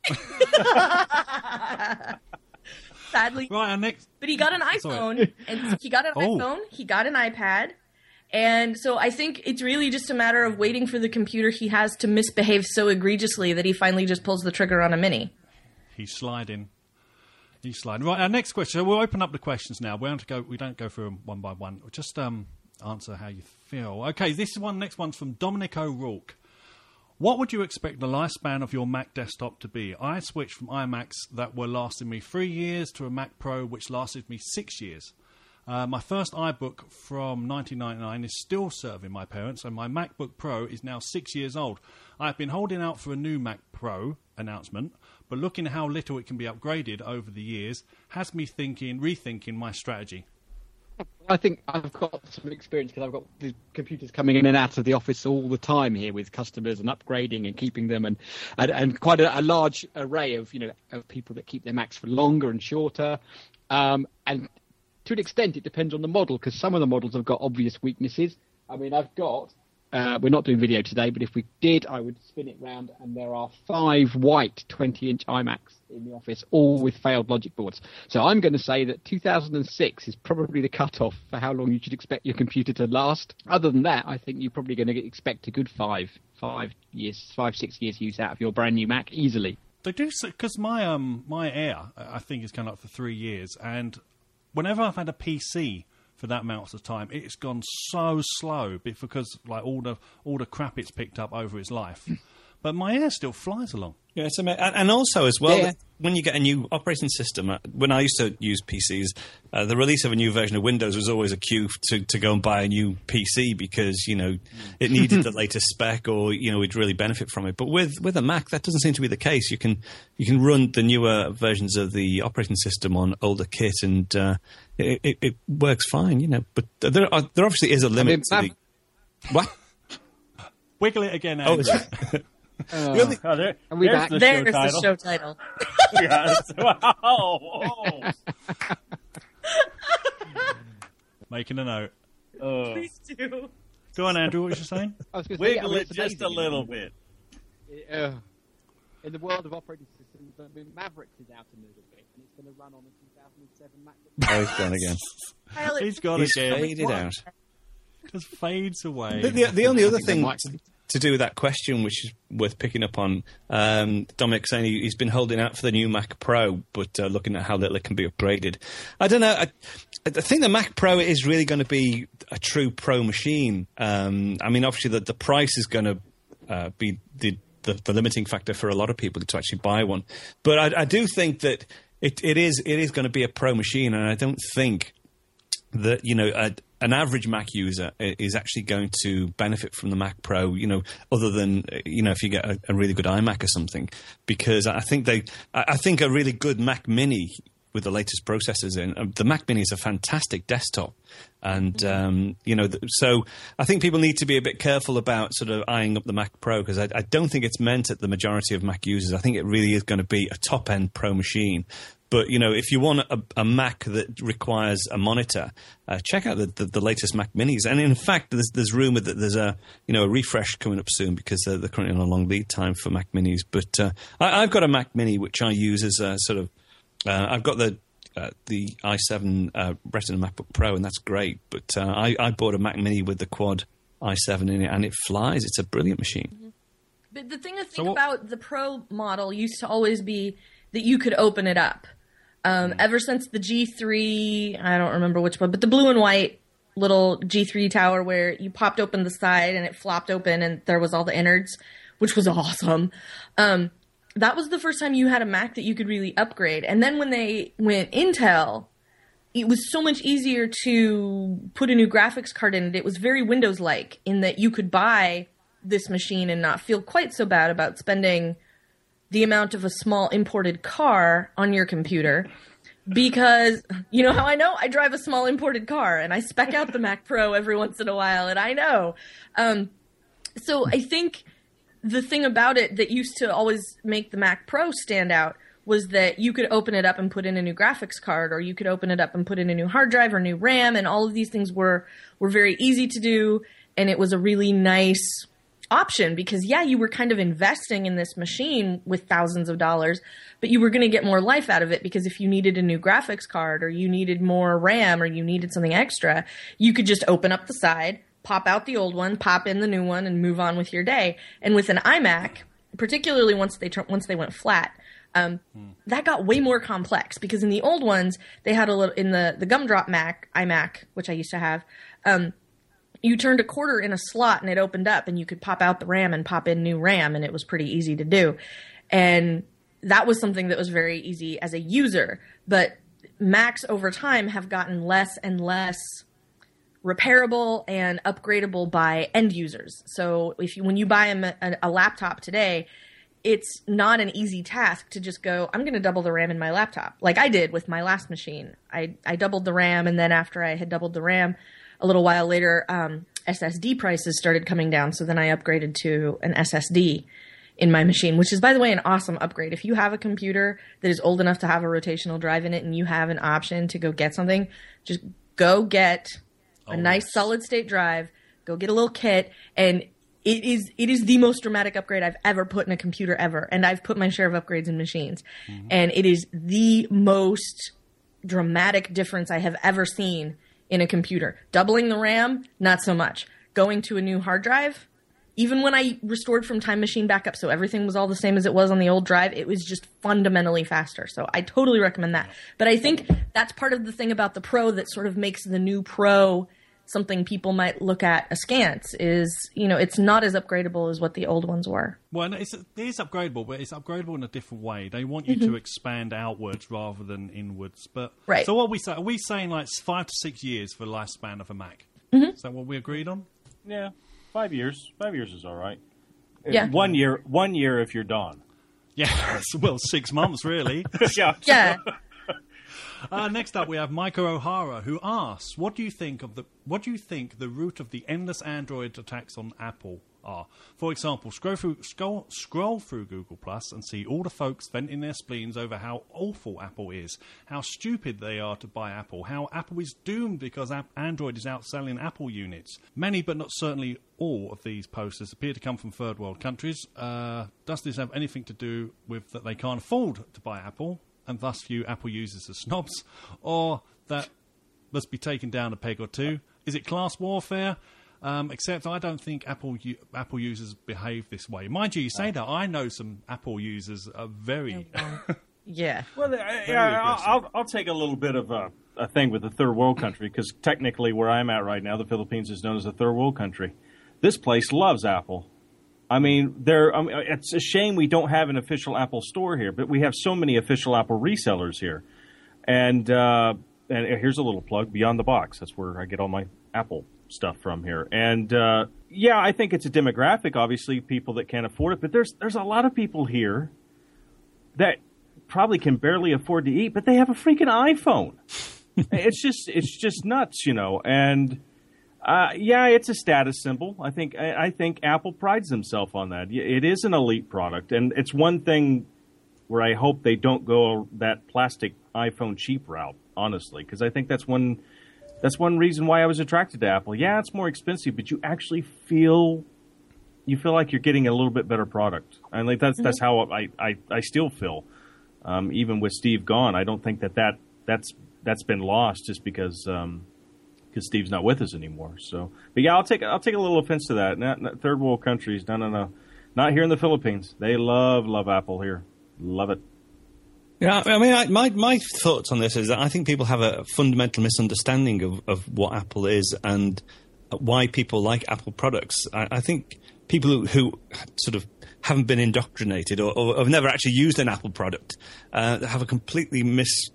Sadly. Right, our next. But he got an iPhone, and he got an Oh. iPhone, he got an iPad, and so I think it's really just a matter of waiting for the computer he has to misbehave so egregiously that he finally just pulls the trigger on a mini. He's sliding. He's sliding. Right, our next question. So we'll open up the questions now. We don't go. We don't go through them one by one. We'll just um, answer how you feel. Okay, this is one. Next one's from Dominic O'Rourke. What would you expect the lifespan of your Mac desktop to be? I switched from iMacs that were lasting me three years to a Mac Pro which lasted me six years. Uh, my first iBook from nineteen ninety-nine is still serving my parents, and my MacBook Pro is now six years old. I've been holding out for a new Mac Pro announcement, but looking at how little it can be upgraded over the years has me thinking, rethinking my strategy. I think I've got some experience because I've got the computers coming in and out of the office all the time here with customers and upgrading and keeping them, and and, and quite a, a large array of you know of people that keep their Macs for longer and shorter, um, and to an extent it depends on the model because some of the models have got obvious weaknesses. I mean, I've got. Uh, we're not doing video today, but if we did, I would spin it round, and there are five white twenty-inch iMacs in the office, all with failed logic boards. So I'm going to say that two thousand six is probably the cutoff for how long you should expect your computer to last. Other than that, I think you're probably going to expect a good five, five years, five, six years use out of your brand new Mac easily. They do, because my um my Air I think is coming up for three years, and whenever I've had a P C for that amount of time, it's gone so slow because like all the all the crap it's picked up over its life. But my Air still flies along. Yeah, it's ama- and also as well, Yeah. that when you get a new operating system, uh, when I used to use P Cs, uh, the release of a new version of Windows was always a queue to, to go and buy a new P C because, you know, it needed the latest spec or, you know, we'd really benefit from it. But with, with a Mac, that doesn't seem to be the case. You can you can run the newer versions of the operating system on older kit and uh, it, it, it works fine, you know. But there are, there obviously is a limit I mean, to the... What? Wiggle it again, Oh, Andrew. it's- Uh, The only- Oh, there, Are we there's back? the There's show title. the show title. Yes. Wow. Oh. Making a note. Oh. Please do. Go on, Andrew, what was you saying? I was gonna say, yeah, I Wiggle mean, it it's just a amazing, little you know. bit. Uh, in the world of operating systems, I mean, Mavericks is out a little bit, and it's going to run on a two thousand seven MacBook. Oh, he's gone again. Pilot. He's got He's again. faded out. Just fades away. The, the, the only other think they thing might- to, to do with that question, which is worth picking up on, um, Dominic saying he, he's been holding out for the new Mac Pro, but uh, looking at how little it can be upgraded. I don't know. I, I think the Mac Pro is really going to be a true pro machine. Um, I mean, obviously, the, the price is going to uh, be the, the, the limiting factor for a lot of people to actually buy one. But I, I do think that it, it is it is going to be a pro machine, and I don't think that, you know, a, an average Mac user is actually going to benefit from the Mac Pro, you know, other than, you know, if you get a, a really good iMac or something, because I think they, I I think a really good Mac Mini with the latest processors in, uh, the Mac Mini is a fantastic desktop. And, um, you know, th- so I think people need to be a bit careful about sort of eyeing up the Mac Pro, because I, I don't think it's meant at the majority of Mac users. I think it really is going to be a top-end pro machine. But, you know, if you want a, a Mac that requires a monitor, uh, check out the, the, the latest Mac Minis. And in fact, there's, there's rumour that there's a, you know, a refresh coming up soon because uh, they're currently on a long lead time for Mac Minis. But uh, I, I've got a Mac Mini which I use as a sort of, uh, I've got the uh, the i seven uh, Retina MacBook Pro, and that's great. But uh, I, I bought a Mac Mini with the quad i seven in it, and it flies. It's a brilliant machine. But the thing to think So what- about the Pro model used to always be that you could open it up. Um, ever since the G three, I don't remember which one, but the blue and white little G three tower where you popped open the side and it flopped open and there was all the innards, which was awesome. Um, that was the first time you had a Mac that you could really upgrade. And then when they went Intel, it was so much easier to put a new graphics card in it. It was very Windows-like in that you could buy this machine and not feel quite so bad about spending the amount of a small imported car on your computer. Because, you know how I know? I drive a small imported car, and I spec out the Mac Pro every once in a while, and I know. Um, so I think the thing about it that used to always make the Mac Pro stand out was that you could open it up and put in a new graphics card, or you could open it up and put in a new hard drive or new RAM, and all of these things were, were very easy to do, and it was a really nice option because, yeah, you were kind of investing in this machine with thousands of dollars, but you were going to get more life out of it because if you needed a new graphics card or you needed more RAM or you needed something extra, you could just open up the side, pop out the old one, pop in the new one, and move on with your day. And with an iMac, particularly once they tur- once they went flat, um, hmm. that got way more complex because in the old ones, they had a little, in the, the gumdrop Mac, iMac, which I used to have, um, you turned a quarter in a slot and it opened up and you could pop out the RAM and pop in new RAM, and it was pretty easy to do. And that was something that was very easy as a user. But Macs over time have gotten less and less repairable and upgradable by end users. So if you, when you buy a, a, a laptop today, it's not an easy task to just go, I'm going to double the RAM in my laptop. Like I did with my last machine. I, I doubled the RAM, and then after I had doubled the RAM, a little while later, um, S S D prices started coming down. So then I upgraded to an S S D in my machine, which is, by the way, an awesome upgrade. If you have a computer that is old enough to have a rotational drive in it and you have an option to go get something, just go get a oh, nice yes. solid state drive, go get a little kit, and it is it is the most dramatic upgrade I've ever put in a computer ever. And I've put my share of upgrades in machines. Mm-hmm. And it is the most dramatic difference I have ever seen in a computer. Doubling the RAM, not so much. Going to a new hard drive, even when I restored from Time Machine backup, so everything was all the same as it was on the old drive, it was just fundamentally faster. So I totally recommend that. But I think that's part of the thing about the Pro that sort of makes the new Pro something people might look at askance is, you know, it's not as upgradable as what the old ones were. Well, no, it's, it is upgradable, but it's upgradable in a different way. They want you mm-hmm. to expand outwards rather than inwards. But right. So what we say, are we saying like five to six years for the lifespan of a Mac? Mm-hmm. Is that what we agreed on? Yeah, five years. Five years is all right. Yeah. One year. One year if you're done. Yeah. Well, six months really. yeah. Yeah. Uh, next up, we have Michael O'Hara, who asks, "What do you think of the what do you think the root of the endless Android attacks on Apple are? For example, scroll through scroll, scroll through Google Plus and see all the folks venting their spleens over how awful Apple is, how stupid they are to buy Apple, how Apple is doomed because Android is outselling Apple units. Many, but not certainly all, of these posters appear to come from third world countries. Uh, does this have anything to do with that they can't afford to buy Apple, and thus view Apple users as snobs, or that must be taken down a peg or two? Is it class warfare? Um, except I don't think Apple u- Apple users behave this way. Mind you, you say that, I know some Apple users are very... yeah. Well, I, yeah, I'll, I'll take a little bit of a, a thing with the third world country, because technically where I'm at right now, the Philippines is known as a third world country. This place loves Apple. I mean, there. I mean, it's a shame we don't have an official Apple store here, but we have so many official Apple resellers here. And uh, and here's a little plug: Beyond the Box. That's where I get all my Apple stuff from here. And uh, yeah, I think it's a demographic. Obviously, people that can't afford it, but there's there's a lot of people here that probably can barely afford to eat, but they have a freaking iPhone. It's just it's just nuts, you know. And Uh, yeah, it's a status symbol. I think I, I think Apple prides themselves on that. It is an elite product, and it's one thing where I hope they don't go that plastic iPhone cheap route, honestly, because I think that's one that's one reason why I was attracted to Apple. Yeah, it's more expensive, but you actually feel you feel like you're getting a little bit better product. And like that's mm-hmm. that's how I, I, I still feel, um, even with Steve gone. I don't think that, that that's that's been lost just because. Um, Because Steve's not with us anymore, so. But yeah, I'll take I'll take a little offense to that. Not, not third world countries, no, no, no, not here in the Philippines. They love love Apple here, love it. Yeah, I mean, I, my my thoughts on this is that I think people have a fundamental misunderstanding of, of what Apple is and why people like Apple products. I, I think people who, who sort of haven't been indoctrinated or, or have never actually used an Apple product uh, have a completely mis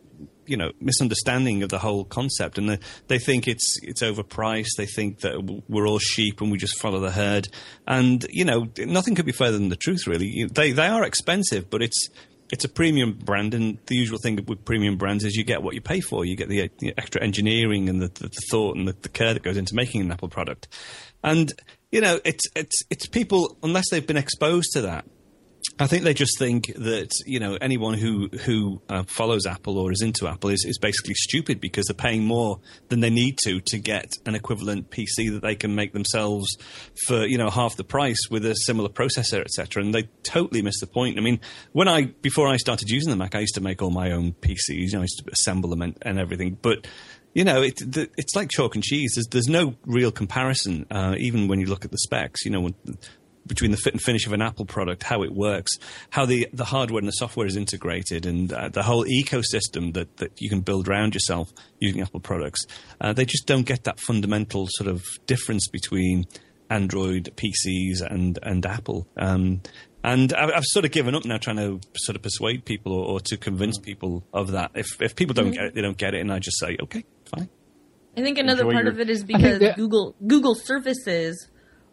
you know, misunderstanding of the whole concept, and they, they think it's it's overpriced. They think that we're all sheep and we just follow the herd. And you know, nothing could be further than the truth, really. They they are expensive, but it's it's a premium brand, and the usual thing with premium brands is you get what you pay for. You get the, the extra engineering and the, the, the thought and the, the care that goes into making an Apple product. And you know, it's it's it's people, unless they've been exposed to that, I think they just think that, you know, anyone who who uh, follows Apple or is into Apple is, is basically stupid because they're paying more than they need to to get an equivalent P C that they can make themselves for, you know, half the price with a similar processor, et cetera. And they totally miss the point. I mean, when I before I started using the Mac, I used to make all my own P Cs. You know, I used to assemble them and, and everything. But you know, it, the, it's like chalk and cheese. There's, there's no real comparison, uh, even when you look at the specs. You know, when, between the fit and finish of an Apple product, how it works, how the, the hardware and the software is integrated, and uh, the whole ecosystem that, that you can build around yourself using Apple products. Uh, they just don't get that fundamental sort of difference between Android P Cs and, and Apple. Um, and I've, I've sort of given up now trying to sort of persuade people or, or to convince people of that. If, if people don't mm-hmm. get it, they don't get it, and I just say, okay, fine. I think another Enjoy part your... of it is because that... Google Google services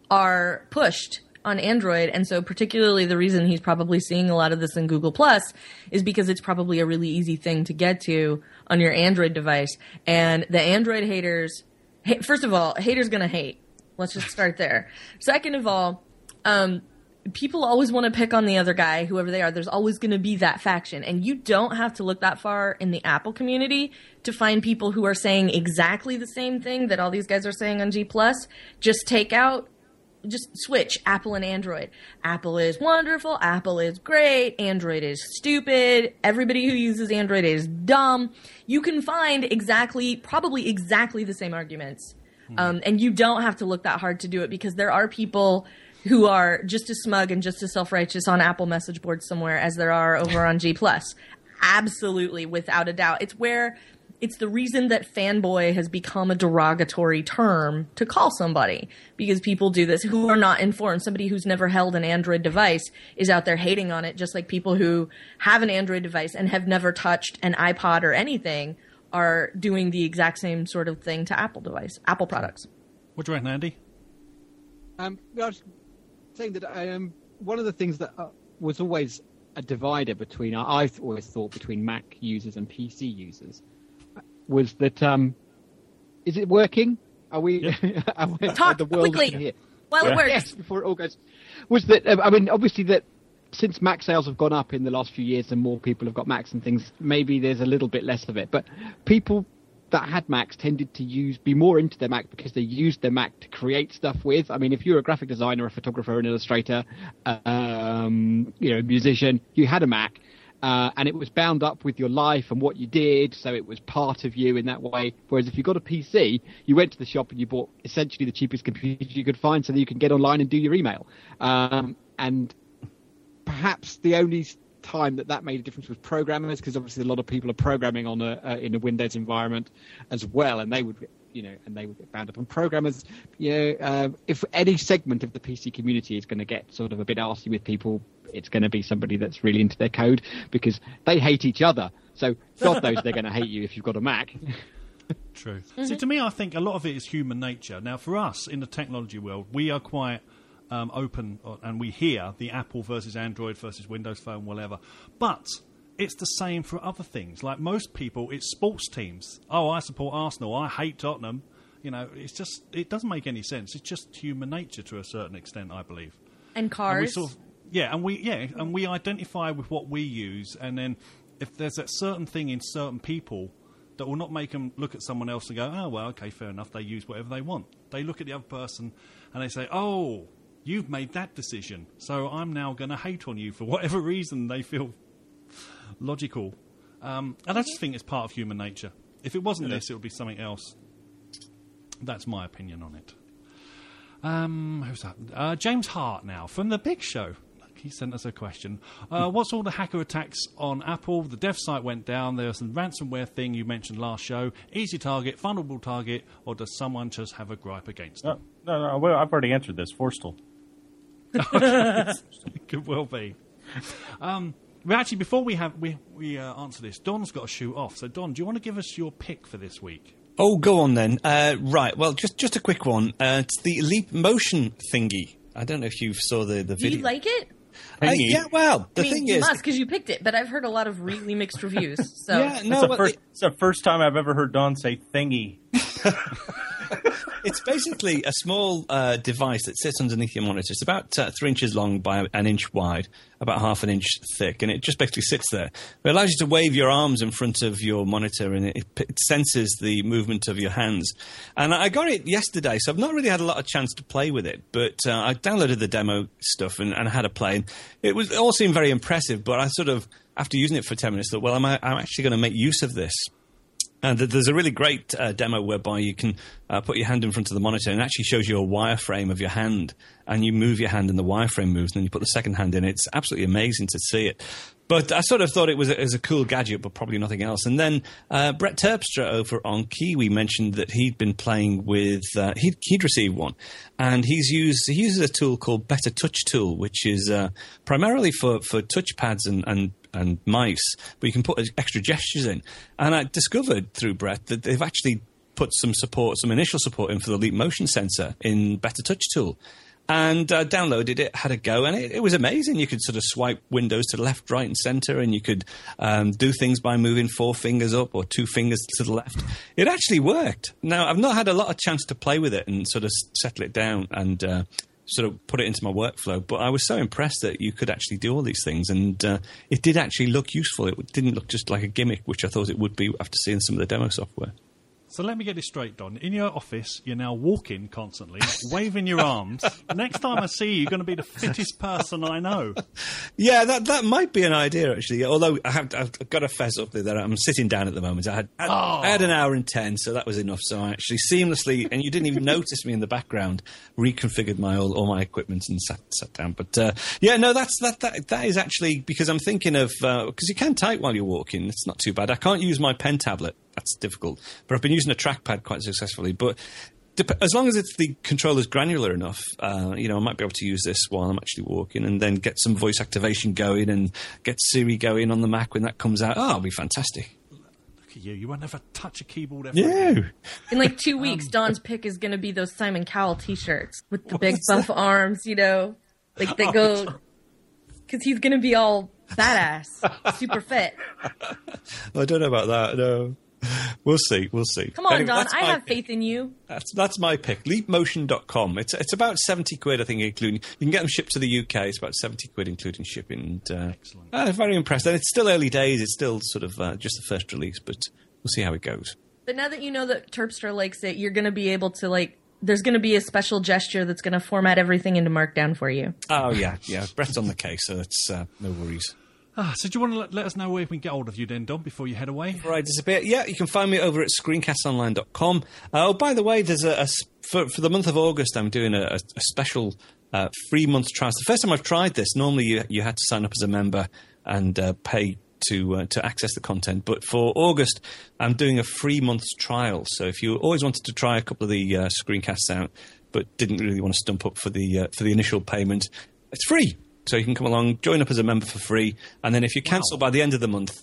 are pushed on Android, and so particularly the reason he's probably seeing a lot of this in Google Plus is because it's probably a really easy thing to get to on your Android device. And the Android haters, first of all, haters gonna hate. Let's just start there. Second of all, um, people always want to pick on the other guy, whoever they are. There's always going to be that faction, and you don't have to look that far in the Apple community to find people who are saying exactly the same thing that all these guys are saying on G Plus. Just take out Just switch Apple and Android. Apple is wonderful. Apple is great. Android is stupid. Everybody who uses Android is dumb. You can find exactly, probably exactly the same arguments. Hmm. Um, and you don't have to look that hard to do it because there are people who are just as smug and just as self-righteous on Apple message boards somewhere as there are over on G Plus. Absolutely, without a doubt. It's where... It's the reason that fanboy has become a derogatory term to call somebody, because people do this who are not informed. Somebody who's never held an Android device is out there hating on it, just like people who have an Android device and have never touched an iPod or anything are doing the exact same sort of thing to Apple device, Apple products. What do you reckon, Andy? Um, I was saying that um, one of the things that uh, was always a divider between, I've always thought, between Mac users and P C users, was that, um, is it working? Are we... Yeah. are we Talk the world quickly here? while yeah. it works. Yes, before it all goes... Was that, um, I mean, obviously that since Mac sales have gone up in the last few years and more people have got Macs and things, maybe there's a little bit less of it. But people that had Macs tended to use be more into their Mac because they used their Mac to create stuff with. I mean, if you're a graphic designer, a photographer, an illustrator, um, you know, a musician, you had a Mac. Uh, and it was bound up with your life and what you did, so it was part of you in that way. Whereas if you got a P C, you went to the shop and you bought essentially the cheapest computer you could find so that you can get online and do your email. Um, and perhaps the only time that that made a difference was programmers, because obviously a lot of people are programming on a, uh, in a Windows environment as well, and they would... You know, and they would get bound up. And programmers, you know, uh, if any segment of the P C community is going to get sort of a bit arsy with people, it's going to be somebody that's really into their code because they hate each other. So God knows they're going to hate you if you've got a Mac. True. Mm-hmm. See, to me, I think a lot of it is human nature. Now, for us in the technology world, we are quite um, open, and we hear the Apple versus Android versus Windows Phone, whatever. But it's the same for other things. Like most people, it's sports teams. Oh, I support Arsenal. I hate Tottenham. You know, it's just, it doesn't make any sense. It's just human nature to a certain extent, I believe. And cars. And we sort of, yeah, and we yeah, and we identify with what we use, and then if there's a certain thing in certain people that will not make them look at someone else and go, oh, well, okay, fair enough, they use whatever they want. They look at the other person and they say, oh, you've made that decision, so I'm now going to hate on you for whatever reason they feel logical. Um, and I just think it's part of human nature. If it wasn't this, it would be something else. That's my opinion on it. Um, who's that? Uh, James Hart now, from The Big Show. He sent us a question. Uh, what's all the hacker attacks on Apple? The dev site went down. There was some ransomware thing you mentioned last show. Easy target, vulnerable target, or does someone just have a gripe against them? No, no, no well, I've already answered this. Forstall. Okay. Could well be. Um, Well, actually, before we have we we uh, answer this, Don's got to shoot off. So, Don, do you want to give us your pick for this week? Oh, go on then. Uh, right. Well, just just a quick one. Uh, it's the Leap Motion thingy. I don't know if you saw the the Do video. you like it? Uh, yeah. Well, the I mean, thing you is, must because you picked it, but I've heard a lot of really mixed reviews. So yeah, no, it's, the well, first, it- it's the first time I've ever heard Don say thingy. it's basically a small uh, device that sits underneath your monitor. It's about uh, three inches long by an inch wide, about half an inch thick, and it just basically sits there. It allows you to wave your arms in front of your monitor, and it, it senses the movement of your hands. And I got it yesterday, so I've not really had a lot of chance to play with it, but uh, I downloaded the demo stuff and, and had a play. And it, was, it all seemed very impressive, but I sort of, after using it for ten minutes, thought, well, I'm, I'm actually going to make use of this. And there's a really great uh, demo whereby you can uh, put your hand in front of the monitor and it actually shows you a wireframe of your hand. And you move your hand and the wireframe moves, and then you put the second hand in. It's absolutely amazing to see it. But I sort of thought it was a, it was a cool gadget, but probably nothing else. And then uh, Brett Terpstra over on Kiwi mentioned that he'd been playing with, uh, he'd, he'd received one. And he's used, he uses a tool called Better Touch Tool, which is uh, primarily for, for touchpads and, and and mice, but you can put extra gestures in. And I discovered through Brett that they've actually put some support, some initial support in for the Leap Motion sensor in Better Touch Tool. And I uh, downloaded it, had a go, and it, it was amazing. You could sort of swipe windows to the left, right, and centre, and you could um, do things by moving four fingers up or two fingers to the left. It actually worked. Now, I've not had a lot of chance to play with it and sort of settle it down and uh, sort of put it into my workflow, but I was so impressed that you could actually do all these things, and uh, it did actually look useful. It didn't look just like a gimmick, which I thought it would be after seeing some of the demo software. So let me get this straight, Don. In your office, you're now walking constantly, waving your arms. Next time I see you, you're going to be the fittest person I know. Yeah, that that might be an idea, actually. Although I have, I've got to fess up that I'm sitting down at the moment. I had I, Oh. I had an hour and ten, so that was enough. So I actually seamlessly, and you didn't even notice me in the background, reconfigured my all, all my equipment and sat sat down. But uh, yeah, no, that's that that that is actually because I'm thinking of because uh, you can type while you're walking. It's not too bad. I can't use my pen tablet. That's difficult. But I've been using a trackpad quite successfully. But dep- as long as it's the controller's granular enough, uh, you know, I might be able to use this while I'm actually walking and then get some voice activation going and get Siri going on the Mac when that comes out. Oh, it'll be fantastic. Look at you. You won't ever touch a keyboard ever Yeah. again. in like two weeks, Don's pick is going to be those Simon Cowell T-shirts with the big buff arms, you know, like they go because he's going to be all badass, super fit. I don't know about that, no. We'll see, we'll see. Come on, Anyway, Don, that's I my have pick. faith in you. That's that's my pick. leap motion dot com. It's it's about seventy quid, I think, including. You can get them shipped to the U K. It's about seventy quid, including shipping. And, uh, Excellent. I'm very impressed. And it's still early days. It's still sort of uh, just the first release, but we'll see how it goes. But now that you know that Terpstra likes it, you're going to be able to like. There's going to be a special gesture that's going to format everything into Markdown for you. Oh yeah, yeah. Brett's on the case, so it's uh, no worries. Ah, so do you want to let, let us know where we can get hold of you then, Don, before you head away? Before I disappear, yeah, you can find me over at screencast online dot com. Uh, oh, by the way, there's a, a s- for, for the month of August, I'm doing a, a, a special uh, free month trial. It's the first time I've tried this. Normally, you you had to sign up as a member and uh, pay to uh, to access the content. But for August, I'm doing a free month's trial. So if you always wanted to try a couple of the uh, screencasts out, but didn't really want to stump up for the uh, for the initial payment, it's free. So you can come along, join up as a member for free, and then if you cancel by the end of the month,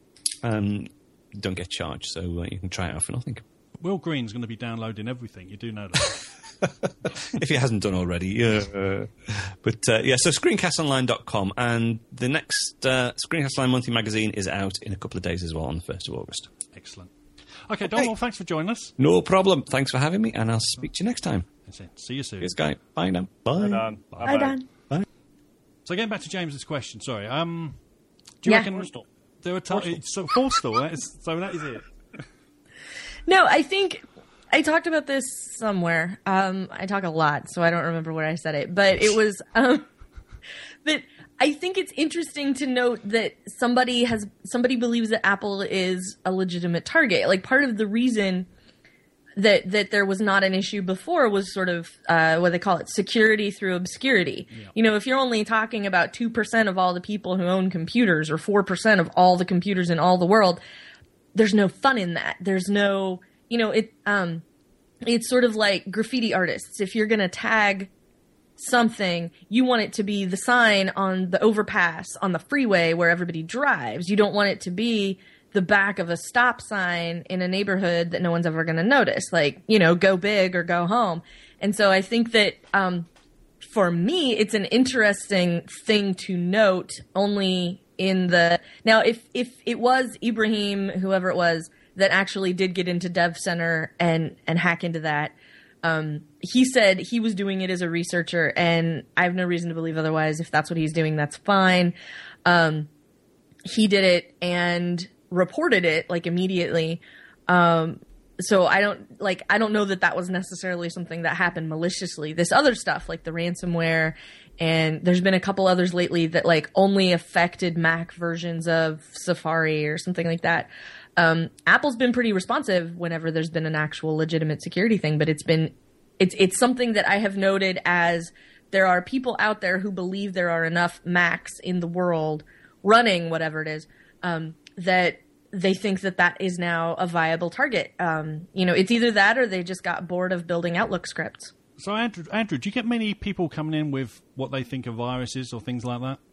um, you don't get charged. So uh, you can try it out for nothing. Will Green's going to be downloading everything. You do know that. If he hasn't done already. Yeah. But uh, yeah, so screencast online dot com, and the next uh, Screencast Online monthly magazine is out in a couple of days as well on the first of August. Excellent. Okay, Don, well, thanks for joining us. No problem. Thanks for having me, and I'll speak to you next time. That's it. See you soon. Cheers, guy. Bye now. Bye. Bye, Don. Bye, Don. So getting back to James's question, sorry. Um, do you Yeah. reckon there are times... So, Forstall, that is, so that is it. No, I think I talked about this somewhere. Um, I talk a lot, so I don't remember where I said it, but it was um, that I think it's interesting to note that somebody has somebody believes that Apple is a legitimate target. Like part of the reason that that there was not an issue before was sort of uh, what they call it, security through obscurity. Yeah. You know, if you're only talking about two percent of all the people who own computers or four percent of all the computers in all the world, there's no fun in that. There's no, you know, it. Um, it's sort of like graffiti artists. If you're going to tag something, you want it to be the sign on the overpass on the freeway where everybody drives. You don't want it to be the back of a stop sign in a neighborhood that no one's ever going to notice. Like, you know, go big or go home. And so I think that um, for me, it's an interesting thing to note only in the... Now, if, if it was Ibrahim, whoever it was, that actually did get into Dev Center and, and hack into that, um, he said he was doing it as a researcher, and I have no reason to believe otherwise. If that's what he's doing, that's fine. Um, he did it and reported it, like, immediately. Um, so I don't, like, I don't know that that was necessarily something that happened maliciously. This other stuff, like the ransomware, and there's been a couple others lately that, like, only affected Mac versions of Safari or something like that. Um, Apple's been pretty responsive whenever there's been an actual legitimate security thing, but it's been, it's, it's something that I have noted as there are people out there who believe there are enough Macs in the world running whatever it is, um, that they think that that is now a viable target. Um, you know, it's either that or they just got bored of building Outlook scripts. So, Andrew, Andrew, do you get many people coming in with what they think are viruses or things like that?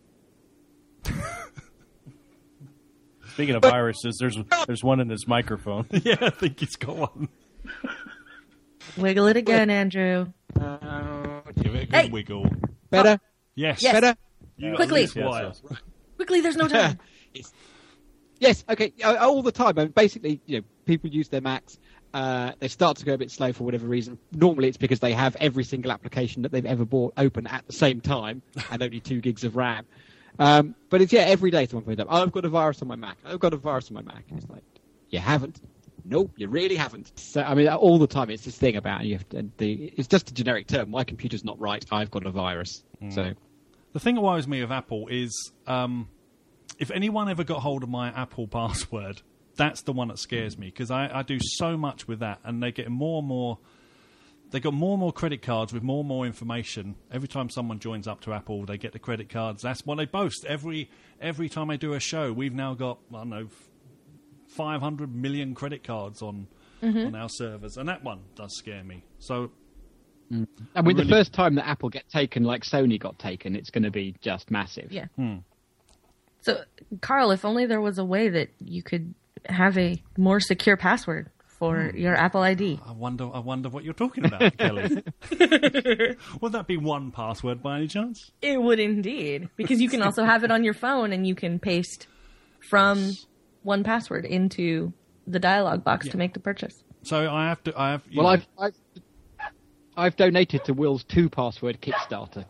Speaking of viruses, there's there's one in this microphone. Yeah, I think he's got one. Wiggle it again, Andrew. Uh, Give it a good Hey. wiggle. better? Yes. Yes. Better? You got Quickly. this wire. Yes, yes. Quickly, there's no time. Yes, okay, uh, all the time. I mean, basically, you know, people use their Macs. Uh, they start to go a bit slow for whatever reason. Normally, it's because they have every single application that they've ever bought open at the same time and only two gigs of RAM. Um, but it's, yeah, every day someone points up, oh, I've got a virus on my Mac. I've got a virus on my Mac. And it's like, you haven't. Nope, you really haven't. So, I mean, all the time, it's this thing about, you have to, the, it's just a generic term. My computer's not right. I've got a virus. Mm. So, The thing that worries me of Apple is um, if anyone ever got hold of my Apple password, that's the one that scares me, because I, I do so much with that, and they get more and more... They got more and more credit cards with more and more information. Every time someone joins up to Apple, they get the credit cards. That's what they boast. Every every time they do a show, we've now got, I don't know, five hundred million credit cards on mm-hmm. on our servers. And that one does scare me. So, mm. I mean, really... the first time that Apple get taken like Sony got taken, it's going to be just massive. Yeah. Hmm. So, Carl, if only there was a way that you could have a more secure password for your Apple I D. I wonder I wonder what you're talking about, Kelly. Would that be one password by any chance? It would indeed, because you can also have it on your phone and you can paste from one password into the dialog box yeah. to make the purchase. So I have to I have Well, I've, I've I've donated to Will's two password Kickstarter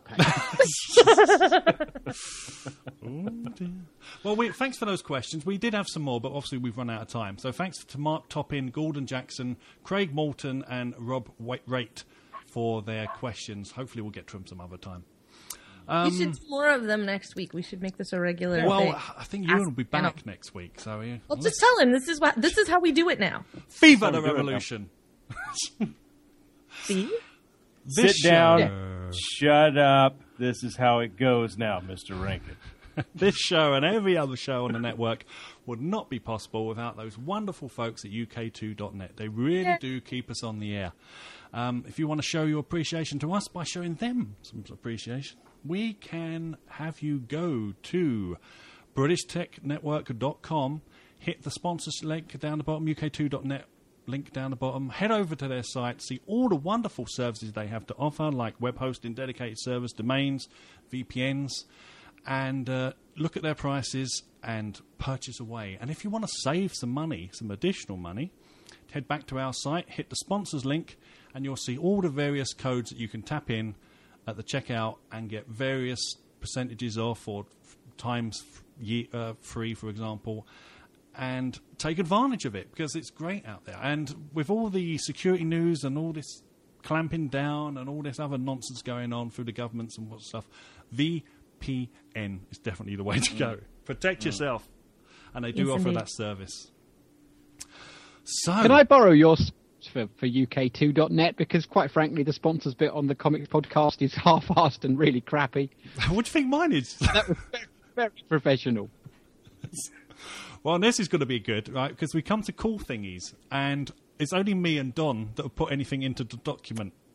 pack. Oh, dear. Well, we, thanks for those questions. We did have some more, but obviously we've run out of time. So thanks to Mark Toppin, Gordon Jackson, Craig Moulton, and Rob Rate for their questions. Hopefully we'll get to them some other time. Um, you should do more of them next week. We should make this a regular well, thing. I think Ewan will be back next week. So yeah. Well, just tell him this is what this is how we do it now. Fever the revolution. See? Sit down. Yeah. Shut up. This is how it goes now, Mister Rankin. This show and every other show on the network would not be possible without those wonderful folks at U K two dot net. They really yeah. do keep us on the air. Um, if you want to show your appreciation to us by showing them some appreciation, we can have you go to british tech network dot com, hit the sponsors link down the bottom, U K two dot net link down the bottom, head over to their site, see all the wonderful services they have to offer, like web hosting, dedicated servers, domains, V P Ns, and uh, look at their prices and purchase away. And if you want to save some money, some additional money, head back to our site, hit the sponsors link, and you'll see all the various codes that you can tap in at the checkout and get various percentages off or times uh, free, for example, and take advantage of it, because it's great out there. And with all the security news and all this clamping down and all this other nonsense going on through the governments and what stuff, V P N is definitely the way to go. Mm. Protect mm. yourself. And they do yes, offer indeed. that service. So, can I borrow yours for, for U K two dot net? Because quite frankly, the sponsors bit on the Comics podcast is half-assed and really crappy. What do you think mine is? That was very, very professional. Well, this is going to be good, right? Because we come to cool thingies, and it's only me and Don that have put anything into the document.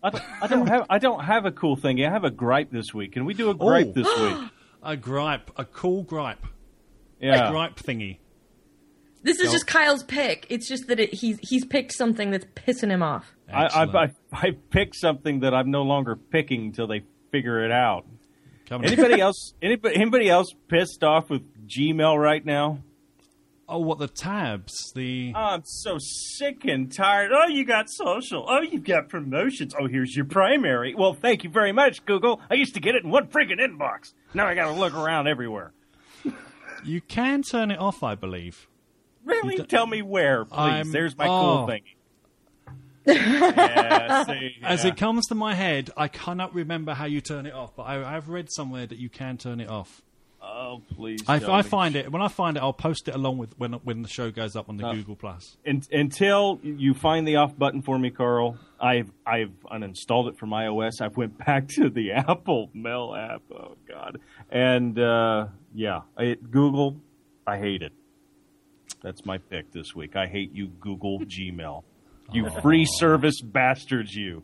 I don't, I don't have I don't have a cool thing. I have a gripe this week. Can we do a gripe Oh. this week? A gripe, a cool gripe, Yeah. a gripe thingy. This is Go. just Kyle's pick. It's just that it, he's he's picked something that's pissing him off. I, I, Excellent. I I picked something that I'm no longer picking until they figure it out. Coming up. Anybody else? Anybody? Anybody else pissed off with Gmail right now? Oh, what the tabs? The Oh, I'm so sick and tired. Oh, you got social. Oh, you've got promotions. Oh, here's your primary. Well, thank you very much, Google. I used to get it in one friggin' inbox. Now I got to look around everywhere. you can turn it off, I believe. Really? You don't- Tell me where, please. I'm- There's my oh. cool thing. yeah, see, As yeah. it comes to my head, I cannot remember how you turn it off, but I, I've read somewhere that you can turn it off. Oh, please. I, tell I me. find it when I find it, I'll post it along with when when the show goes up on the Uh, Google Plus. In, until you find the off button for me, Carl, I've I've uninstalled it from iOS. I've went back to the Apple Mail app. Oh God, and uh, yeah, I, Google, I hate it. That's my pick this week. I hate you, Google Gmail. You free service bastards, you.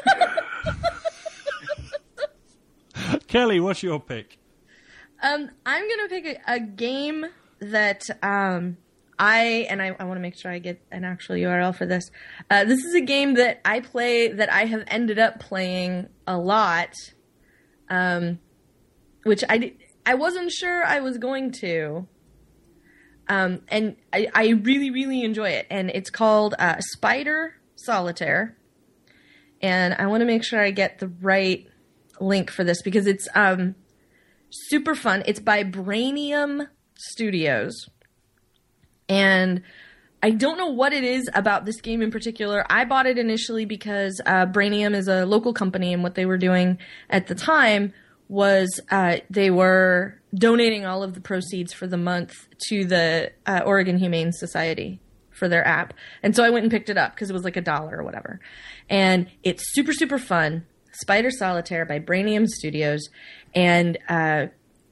Kelly, what's your pick? Um, I'm gonna pick a, a game that um, I and I, I want to make sure I get an actual U R L for this. Uh, this is a game that I play that I have ended up playing a lot, um, which I di- I wasn't sure I was going to, um, and I, I really really enjoy it. And it's called uh, Spider Solitaire, and I want to make sure I get the right link for this because it's um. super fun. It's by Brainium Studios. And I don't know what it is about this game in particular. I bought it initially because uh, Brainium is a local company, and what they were doing at the time was uh, they were donating all of the proceeds for the month to the uh, Oregon Humane Society for their app. And so I went and picked it up because it was like a dollar or whatever. And it's super, super fun. Spider Solitaire by Brainium Studios. And uh,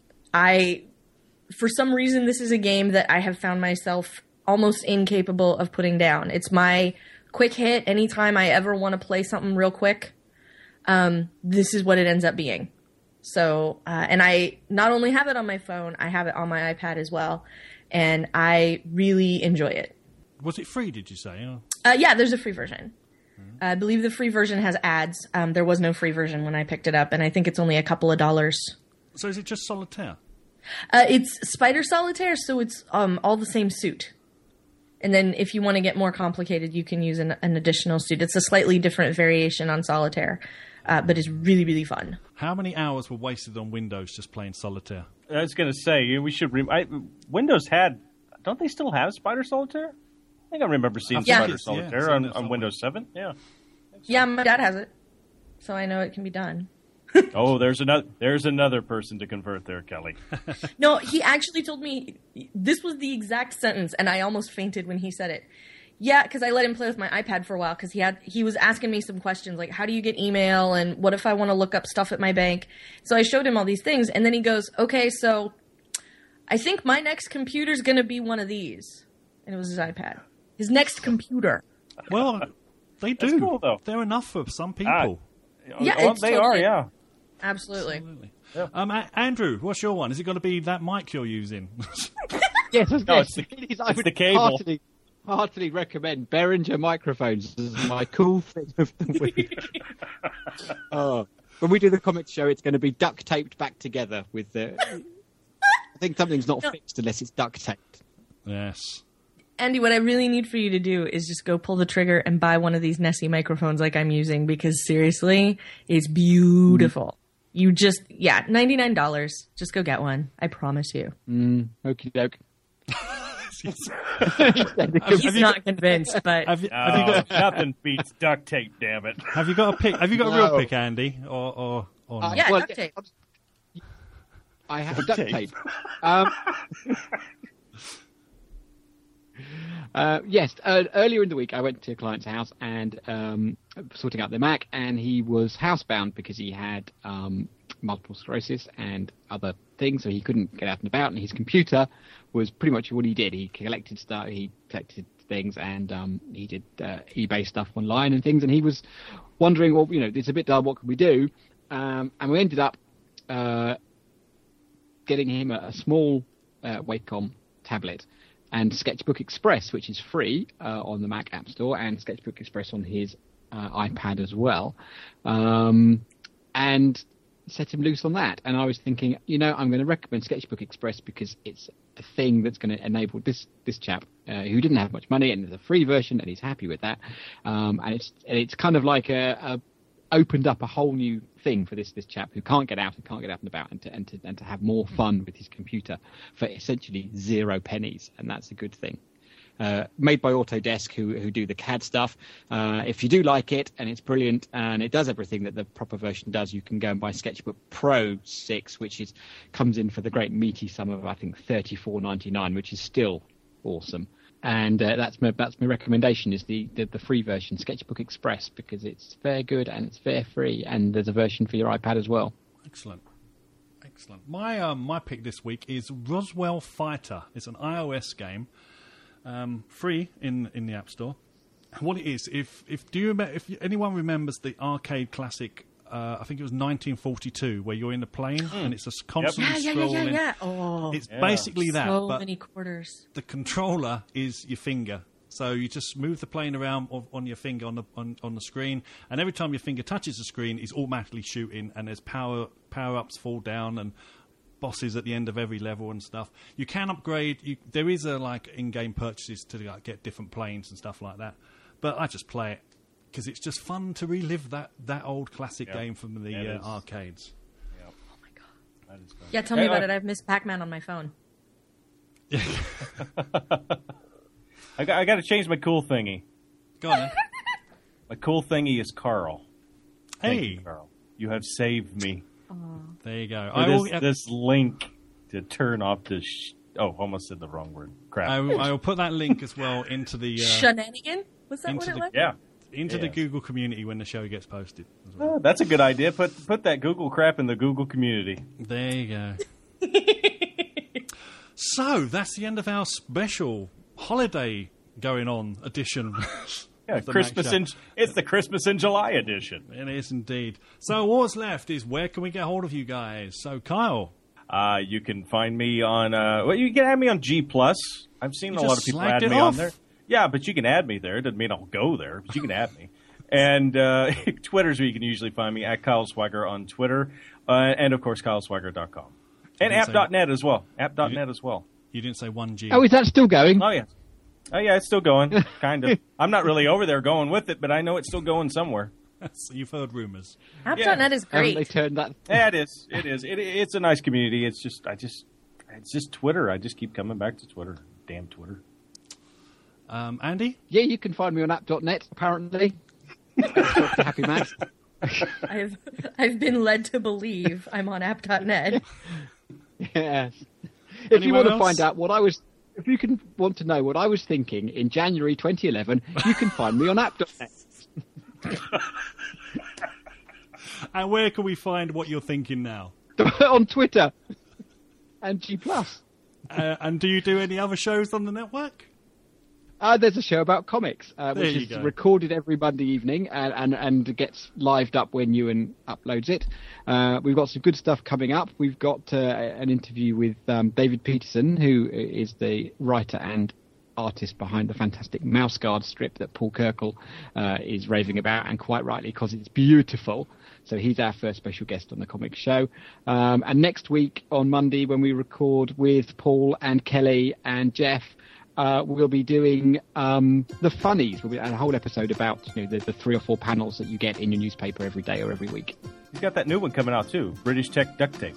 I, for some reason, this is a game that I have found myself almost incapable of putting down. It's my quick hit anytime I ever want to play something real quick. Um, this is what it ends up being. So, uh, and I not only have it on my phone, I have it on my iPad as well. And I really enjoy it. Was it free, did you say? Oh. Uh, yeah, there's a free version. I believe the free version has ads. Um, there was no free version when I picked it up, and I think it's only a couple of dollars. So is it just solitaire? Uh, it's Spider Solitaire, so it's um, all the same suit. And then if you want to get more complicated, you can use an, an additional suit. It's a slightly different variation on Solitaire, uh, but it's really, really fun. How many hours were wasted on Windows just playing solitaire? I was going to say, we should... Re- I, Windows had... Don't they still have Spider Solitaire? I think I remember seeing Yeah. Spider Yeah, Solitaire it's on, in there on somewhere. Windows seven. Yeah. Yeah, my dad has it, so I know it can be done. Oh, there's another there's another person to convert there, Kelly. No, he actually told me this was the exact sentence, and I almost fainted when he said it. Yeah, because I let him play with my iPad for a while because he had he was asking me some questions like, how do you get email, and what if I want to look up stuff at my bank? So I showed him all these things, and then he goes, okay, so I think my next computer's going to be one of these. And it was his iPad. His next computer. Well, they do. That's cool, though. They're enough for some people. Yeah, oh, it's they totally- are, yeah. Absolutely. Absolutely. Um, A- Andrew, what's your one? Is it going to be that mic you're using? Yes, No, yes, it's the- it is. I it's would the cable. Heartily, heartily recommend Behringer microphones as my cool thing of the week. Oh, when we do the comic show, it's going to be duct taped back together with the. I think something's not No. fixed unless it's duct taped. Yes. Andy, what I really need for you to do is just go pull the trigger and buy one of these Nessie microphones like I'm using because seriously, it's beautiful. You just, yeah, ninety-nine dollars. Just go get one. I promise you. Mm, okie doke. He's Have you not convinced, but Have you, have you Oh, got nothing beats duct tape, damn it. have you got a pick? Have you got a real No. pick, Andy? Or or, or Uh, not? yeah, well, duct tape. I have duct tape. tape. Um, uh, yes, uh, earlier in the week I went to a client's house and um, sorting out their Mac, and he was housebound because he had um, multiple sclerosis and other things, so he couldn't get out and about. And his computer was pretty much what he did. He collected stuff, he collected things, and um, he did uh, eBay stuff online and things. And he was wondering, well, you know, it's a bit dull. What can we do? Um, and we ended up uh, getting him a, a small uh, Wacom tablet and Sketchbook Express, which is free uh, on the Mac App Store, and Sketchbook Express on his uh, iPad as well. Um, and set him loose on that. And I was thinking, you know, I'm going to recommend Sketchbook Express because it's a thing that's going to enable this this chap uh, who didn't have much money, and there's a free version, and he's happy with that. Um, and it's and it's kind of like a, a opened up a whole new thing for this this chap who can't get out and can't get out and about, and to and to, and to have more fun with his computer for essentially zero pennies, and that's a good thing. Uh, made by Autodesk, who who do the C A D stuff. Uh, if you do like it, and it's brilliant, and it does everything that the proper version does, you can go and buy Sketchbook Pro six, which is comes in for the great meaty sum of, I think, thirty-four ninety-nine, which is still awesome. And uh, that's my that's my recommendation, is the, the, the free version, Sketchbook Express, because it's very good and it's very free, and there's a version for your iPad as well. Excellent. Excellent. My um, my pick this week is Roswell Fighter. It's an iOS game. Um, free in, in the App Store. What it is, if if do you remember, if anyone remembers the arcade classic, uh, I think it was nineteen forty-two, where you're in the plane mm. and it's a constantly yeah, yeah, scrolling. yeah, yeah, yeah. Oh, it's yeah. basically that. So but many quarters. The controller is your finger, so you just move the plane around on, on your finger on the on, on the screen, and every time your finger touches the screen, it's automatically shooting, and there's power power ups fall down and bosses at the end of every level and stuff. You can upgrade. You, there is a like in-game purchases to like, get different planes and stuff like that. But I just play it because it's just fun to relive that, that old classic Yep. game from the Yeah, uh, arcades. Yep. Oh my god. That is fun. Yeah, tell me Hey, about uh, it. I've missed Pac-Man on my phone. I got, I got to change my cool thingy. Go on then. My cool thingy is Carl. Thank Hey, you, Carl. You have saved me. there you go. For I this, will, this link to turn off the. Sh- oh, almost said the wrong word. Crap. I, will, I will put that link as well into the uh, Shenanigan? Was that into what it the- was? yeah. into the Yeah. Google community when the show gets posted. As well. Oh, that's a good idea. Put put that Google crap in the Google community. There you go. So that's the end of our special holiday going on edition. Yeah, of the Christmas Mac Show. in it's the Christmas in July edition. It is indeed. So what's left is where can we get hold of you guys? So Kyle, Uh, you can find me on. Uh, well, you can add me on G Plus. I've seen You a lot just of people slacked add it me off. on there. Yeah, but you can add me there. It doesn't mean I'll go there, but you can add me. And uh, Twitter's where you can usually find me, at Kyle Swagger on Twitter, uh, and of course Kyle Swagger dot com, and didn't app say- dot net as well. app dot You- net as well. you didn't say one G. Oh, is that still going? Oh yeah, oh yeah, it's still going, kind of. I'm not really over there going with it, but I know it's still going somewhere. So you've heard rumours. app dot net Yeah. is Haven't they great. turned that? Yeah, it is. It is. It, it's a nice community. It's just, I just, it's just Twitter. I just keep coming back to Twitter. Damn Twitter. Um, Andy? Yeah, you can find me on app dot net, apparently. Talk to Happy Matt. I've I've been led to believe I'm on app dot net. Yes. If you Anyone want to else? find out what I was, if you can want to know what I was thinking in January twenty eleven, you can find me on app dot net. And where can we find what you're thinking now? On Twitter and G Plus. Uh, and do you do any other shows on the network? Uh, there's a show about comics, uh, There which you is go. recorded every Monday evening and, and, and gets lived up when Ewan uploads it. Uh, we've got some good stuff coming up. We've got uh, an interview with um, David Peterson, who is the writer and artist behind the fantastic Mouse Guard strip that Paul Kirkle uh, is raving about, and quite rightly, because it's beautiful. So he's our first special guest on the comic show. Um, and next week on Monday, when we record with Paul and Kelly and Jeff, uh, we'll be doing um, the funnies. We'll be a whole episode about you know the, the three or four panels that you get in your newspaper every day or every week. You got that new one coming out too. British Tech Duct Tape.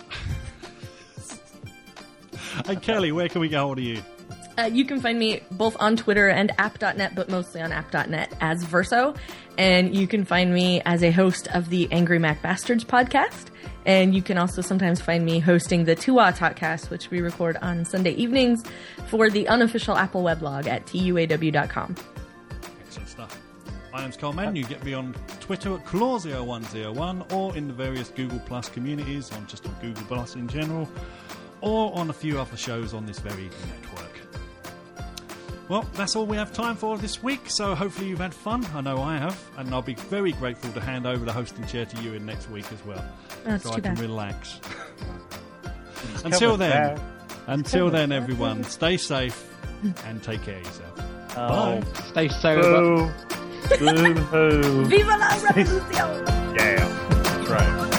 And Kelly, where can we get hold of you? Uh, you can find me both on Twitter and app dot net, but mostly on app dot net as Verso. And you can find me as a host of the Angry Mac Bastards podcast. And you can also sometimes find me hosting the Tuaw Talkcast, which we record on Sunday evenings for the unofficial Apple weblog at T U A W dot com. Excellent stuff. My name's Carl Madden. You get me on Twitter at claw zero one zero one or in the various Google Plus communities, on just on Google Plus in general, or on a few other shows on this very network. Well, that's all we have time for this week, so hopefully you've had fun. I know I have, and I'll be very grateful to hand over the hosting chair to you in next week as well. That's so too I can bad. relax. Until then, back. until then, everyone, stay safe and take care of yourself. Oh. Bye. Stay sober. Boo. Boo hoo. Viva la revolution! Yeah, that's right.